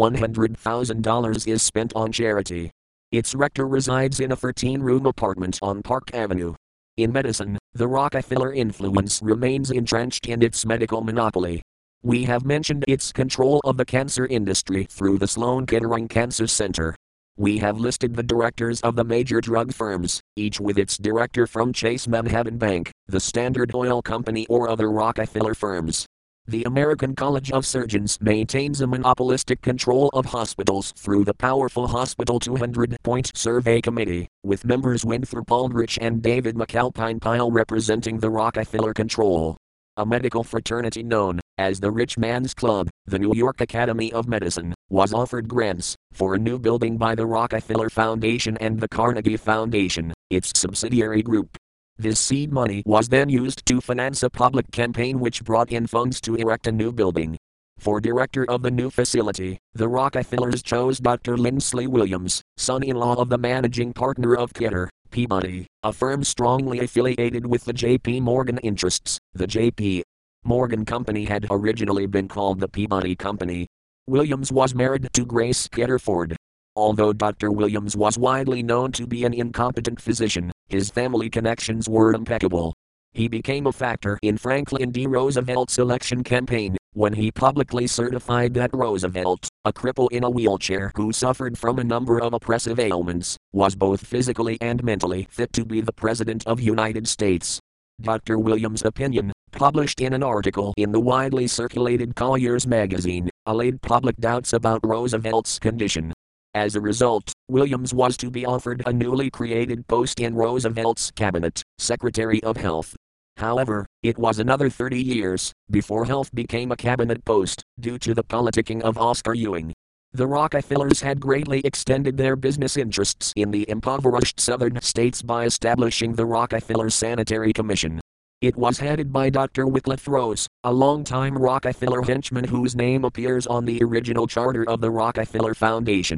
$100,000 is spent on charity. Its rector resides in a 13-room apartment on Park Avenue. In medicine, the Rockefeller influence remains entrenched in its medical monopoly. We have mentioned its control of the cancer industry through the Sloan Kettering Cancer Center. We have listed the directors of the major drug firms, each with its director from Chase Manhattan Bank, the Standard Oil Company, or other Rockefeller firms. The American College of Surgeons maintains a monopolistic control of hospitals through the powerful Hospital 200-point Survey Committee, with members Winthrop Aldrich and David McAlpine Pyle representing the Rockefeller control. A medical fraternity known as the Rich Man's Club, the New York Academy of Medicine, was offered grants for a new building by the Rockefeller Foundation and the Carnegie Foundation, its subsidiary group. This seed money was then used to finance a public campaign which brought in funds to erect a new building. For director of the new facility, the Rockefellers chose Dr. Lindsley Williams, son-in-law of the managing partner of Kidder, Peabody, a firm strongly affiliated with the J.P. Morgan interests. The J.P. Morgan Company had originally been called the Peabody Company. Williams was married to Grace Kidder Ford. Although Dr. Williams was widely known to be an incompetent physician, his family connections were impeccable. He became a factor in Franklin D. Roosevelt's election campaign, when he publicly certified that Roosevelt, a cripple in a wheelchair who suffered from a number of oppressive ailments, was both physically and mentally fit to be the President of the United States. Dr. Williams' opinion, published in an article in the widely circulated Collier's magazine, allayed public doubts about Roosevelt's condition. As a result, Williams was to be offered a newly created post in Roosevelt's cabinet, Secretary of Health. However, it was another 30 years before health became a cabinet post, due to the politicking of Oscar Ewing. The Rockefellers had greatly extended their business interests in the impoverished southern states by establishing the Rockefeller Sanitary Commission. It was headed by Dr. Wycliffe Rose, a longtime Rockefeller henchman whose name appears on the original charter of the Rockefeller Foundation.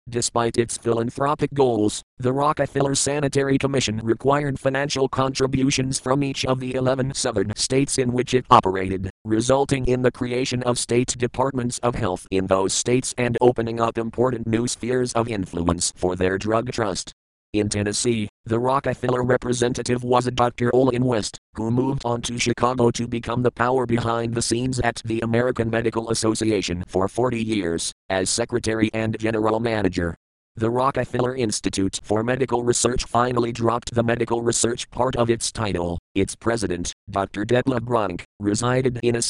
Despite its philanthropic goals, the Rockefeller Sanitary Commission required financial contributions from each of the 11 southern states in which it operated, resulting in the creation of state departments of health in those states and opening up important new spheres of influence for their drug trust. In Tennessee, the Rockefeller representative was a Dr. Olin West, who moved on to Chicago to become the power behind the scenes at the American Medical Association for 40 years, as secretary and general manager. The Rockefeller Institute for Medical Research finally dropped the medical research part of its title. Its president, Dr. Detlef Bronk, resided in a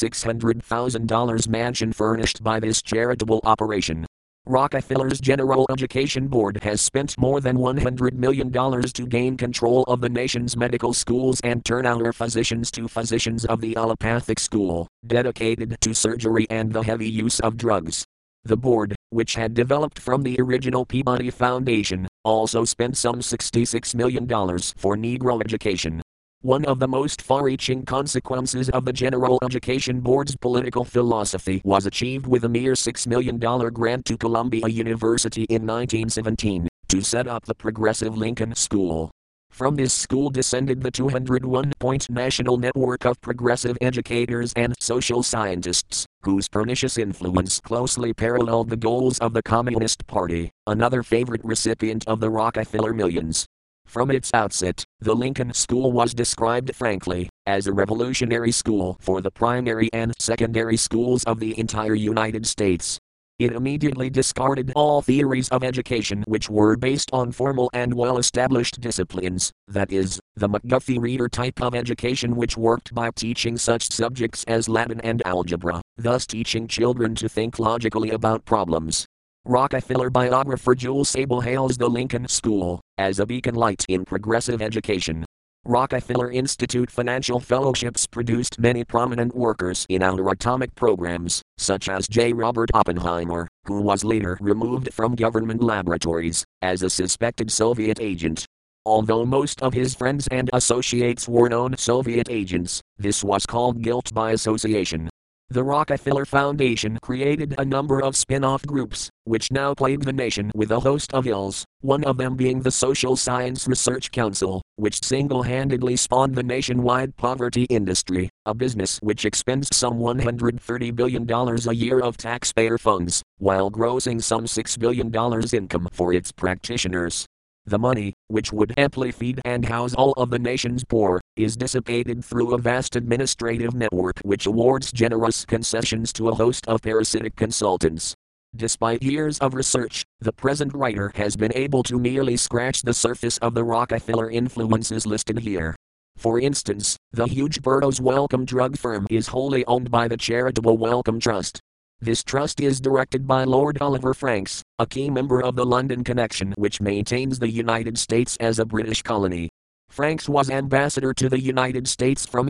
$600,000 mansion furnished by this charitable operation. Rockefeller's General Education Board has spent more than $100 million to gain control of the nation's medical schools and turn our physicians to physicians of the allopathic school, dedicated to surgery and the heavy use of drugs. The board, which had developed from the original Peabody Foundation, also spent some $66 million for Negro education. One of the most far-reaching consequences of the General Education Board's political philosophy was achieved with a mere $6 million grant to Columbia University in 1917 to set up the Progressive Lincoln School. From this school descended the 201-point national network of progressive educators and social scientists, whose pernicious influence closely paralleled the goals of the Communist Party, another favorite recipient of the Rockefeller millions. From its outset, the Lincoln School was described frankly as a revolutionary school for the primary and secondary schools of the entire United States. It immediately discarded all theories of education which were based on formal and well-established disciplines, that is, the McGuffey reader type of education which worked by teaching such subjects as Latin and algebra, thus teaching children to think logically about problems. Rockefeller biographer Jules Sable hails the Lincoln School as a beacon light in progressive education. Rockefeller Institute financial fellowships produced many prominent workers in our atomic programs, such as J. Robert Oppenheimer, who was later removed from government laboratories as a suspected Soviet agent. Although most of his friends and associates were known Soviet agents, this was called guilt by association. The Rockefeller Foundation created a number of spin-off groups, which now plague the nation with a host of ills, one of them being the Social Science Research Council, which single-handedly spawned the nationwide poverty industry, a business which expends some $130 billion a year of taxpayer funds, while grossing some $6 billion income for its practitioners. The money, which would amply feed and house all of the nation's poor, is dissipated through a vast administrative network which awards generous concessions to a host of parasitic consultants. Despite years of research, the present writer has been able to merely scratch the surface of the Rockefeller influences listed here. For instance, the huge Burroughs Wellcome drug firm is wholly owned by the charitable Wellcome Trust. This trust is directed by Lord Oliver Franks, a key member of the London Connection which maintains the United States as a British colony. Franks was ambassador to the United States from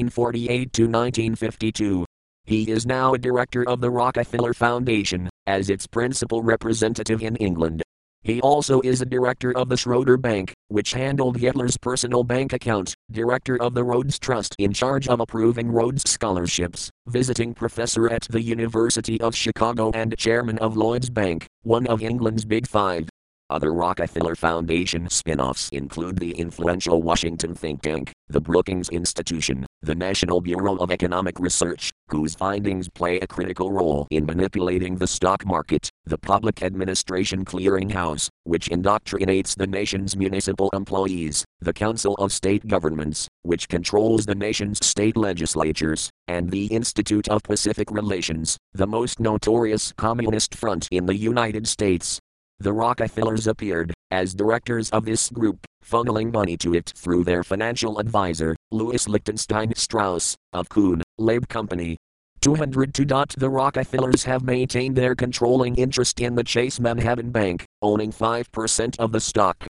1948 to 1952. He is now a director of the Rockefeller Foundation, as its principal representative in England. He also is a director of the Schroeder Bank, which handled Hitler's personal bank account, director of the Rhodes Trust in charge of approving Rhodes scholarships, visiting professor at the University of Chicago and chairman of Lloyds Bank, one of England's Big Five. Other Rockefeller Foundation spin-offs include the influential Washington think tank, the Brookings Institution, the National Bureau of Economic Research, whose findings play a critical role in manipulating the stock market, the Public Administration Clearinghouse, which indoctrinates the nation's municipal employees, the Council of State Governments, which controls the nation's state legislatures, and the Institute of Pacific Relations, the most notorious communist front in the United States. The Rockefellers appeared as directors of this group, funneling money to it through their financial advisor, Louis Lichtenstein Strauss, of Kuhn, Leib Company. 202. The Rockefellers have maintained their controlling interest in the Chase Manhattan Bank, owning 5% of the stock.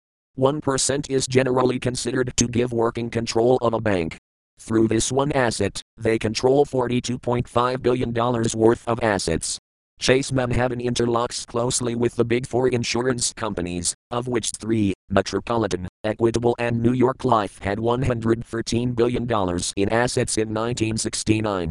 1% is generally considered to give working control of a bank. Through this one asset, they control $42.5 billion worth of assets. Chase Manhattan interlocks closely with the Big Four insurance companies, of which three, Metropolitan, Equitable and New York Life, had $113 billion in assets in 1969.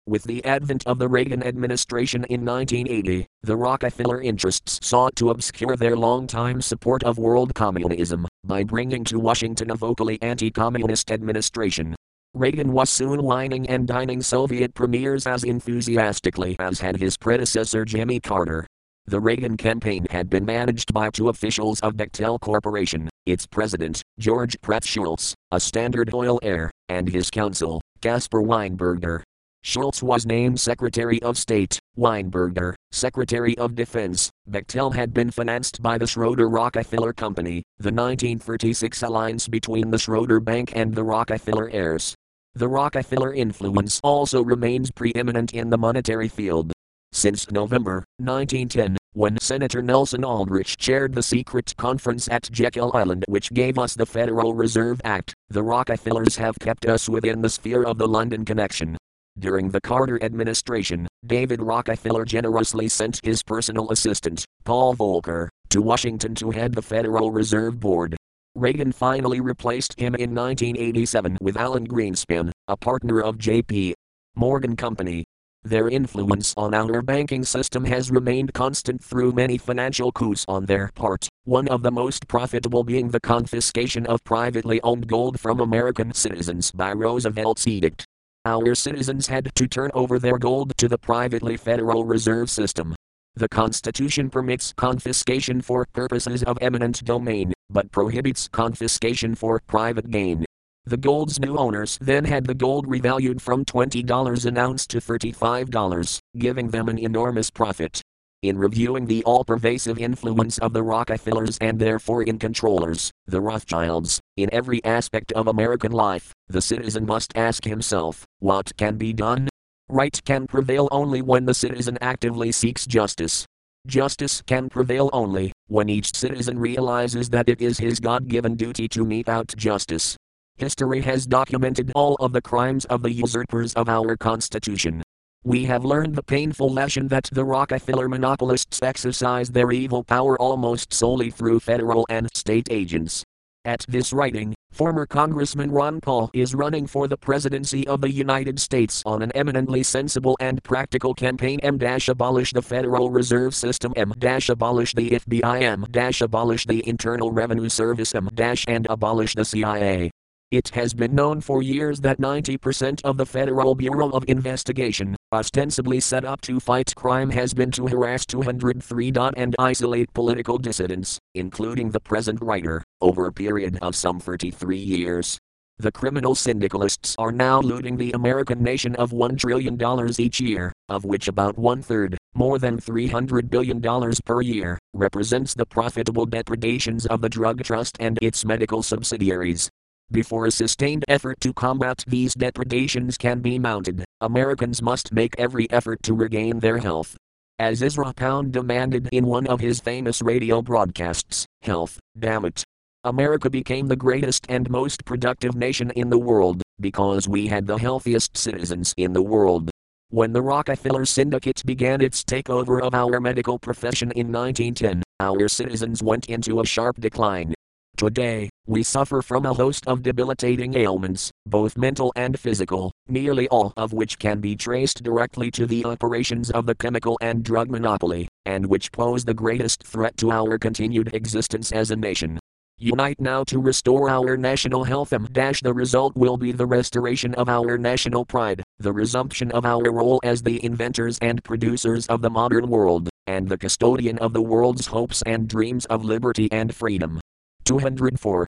With the advent of the Reagan administration in 1980, the Rockefeller interests sought to obscure their longtime support of world communism by bringing to Washington a vocally anti-communist administration. Reagan was soon wining and dining Soviet premiers as enthusiastically as had his predecessor Jimmy Carter. The Reagan campaign had been managed by two officials of Bechtel Corporation, its president, George Pratt Schultz, a Standard Oil heir, and his counsel, Caspar Weinberger. Schultz was named Secretary of State, Weinberger, Secretary of Defense. Bechtel had been financed by the Schroeder-Rockefeller Company, the 1936 alliance between the Schroeder Bank and the Rockefeller heirs. The Rockefeller influence also remains preeminent in the monetary field. Since November 1910, when Senator Nelson Aldrich chaired the secret conference at Jekyll Island which gave us the Federal Reserve Act, the Rockefellers have kept us within the sphere of the London connection. During the Carter administration, David Rockefeller generously sent his personal assistant, Paul Volcker, to Washington to head the Federal Reserve Board. Reagan finally replaced him in 1987 with Alan Greenspan, a partner of J.P. Morgan Company. Their influence on our banking system has remained constant through many financial coups on their part, one of the most profitable being the confiscation of privately owned gold from American citizens by Roosevelt's edict. Our citizens had to turn over their gold to the privately Federal Reserve System. The Constitution permits confiscation for purposes of eminent domain, but prohibits confiscation for private gain. The gold's new owners then had the gold revalued from $20 an ounce to $35, giving them an enormous profit. In reviewing the all-pervasive influence of the Rockefellers and their foreign controllers, the Rothschilds, in every aspect of American life, the citizen must ask himself, what can be done? Right can prevail only when the citizen actively seeks justice. Justice can prevail only when each citizen realizes that it is his God-given duty to mete out justice. History has documented all of the crimes of the usurpers of our Constitution. We have learned the painful lesson that the Rockefeller monopolists exercise their evil power almost solely through federal and state agents. At this writing, former Congressman Ron Paul is running for the presidency of the United States on an eminently sensible and practical campaign M-abolish the Federal Reserve System M-abolish the FBI M-abolish the Internal Revenue Service M-and abolish the CIA. It has been known for years that 90% of the Federal Bureau of Investigation, ostensibly set up to fight crime, has been to harass 203. And isolate political dissidents, including the present writer, over a period of some 33 years. The criminal syndicalists are now looting the American nation of $1 trillion each year, of which about one-third, more than $300 billion per year, represents the profitable depredations of the drug trust and its medical subsidiaries. Before a sustained effort to combat these depredations can be mounted, Americans must make every effort to regain their health. As Ezra Pound demanded in one of his famous radio broadcasts, health, damn it. America became the greatest and most productive nation in the world because we had the healthiest citizens in the world. When the Rockefeller Syndicate began its takeover of our medical profession in 1910, our citizens went into a sharp decline. Today, we suffer from a host of debilitating ailments, both mental and physical, nearly all of which can be traced directly to the operations of the chemical and drug monopoly, and which pose the greatest threat to our continued existence as a nation. Unite now to restore our national health. The result will be the restoration of our national pride, the resumption of our role as the inventors and producers of the modern world, and the custodian of the world's hopes and dreams of liberty and freedom. 204.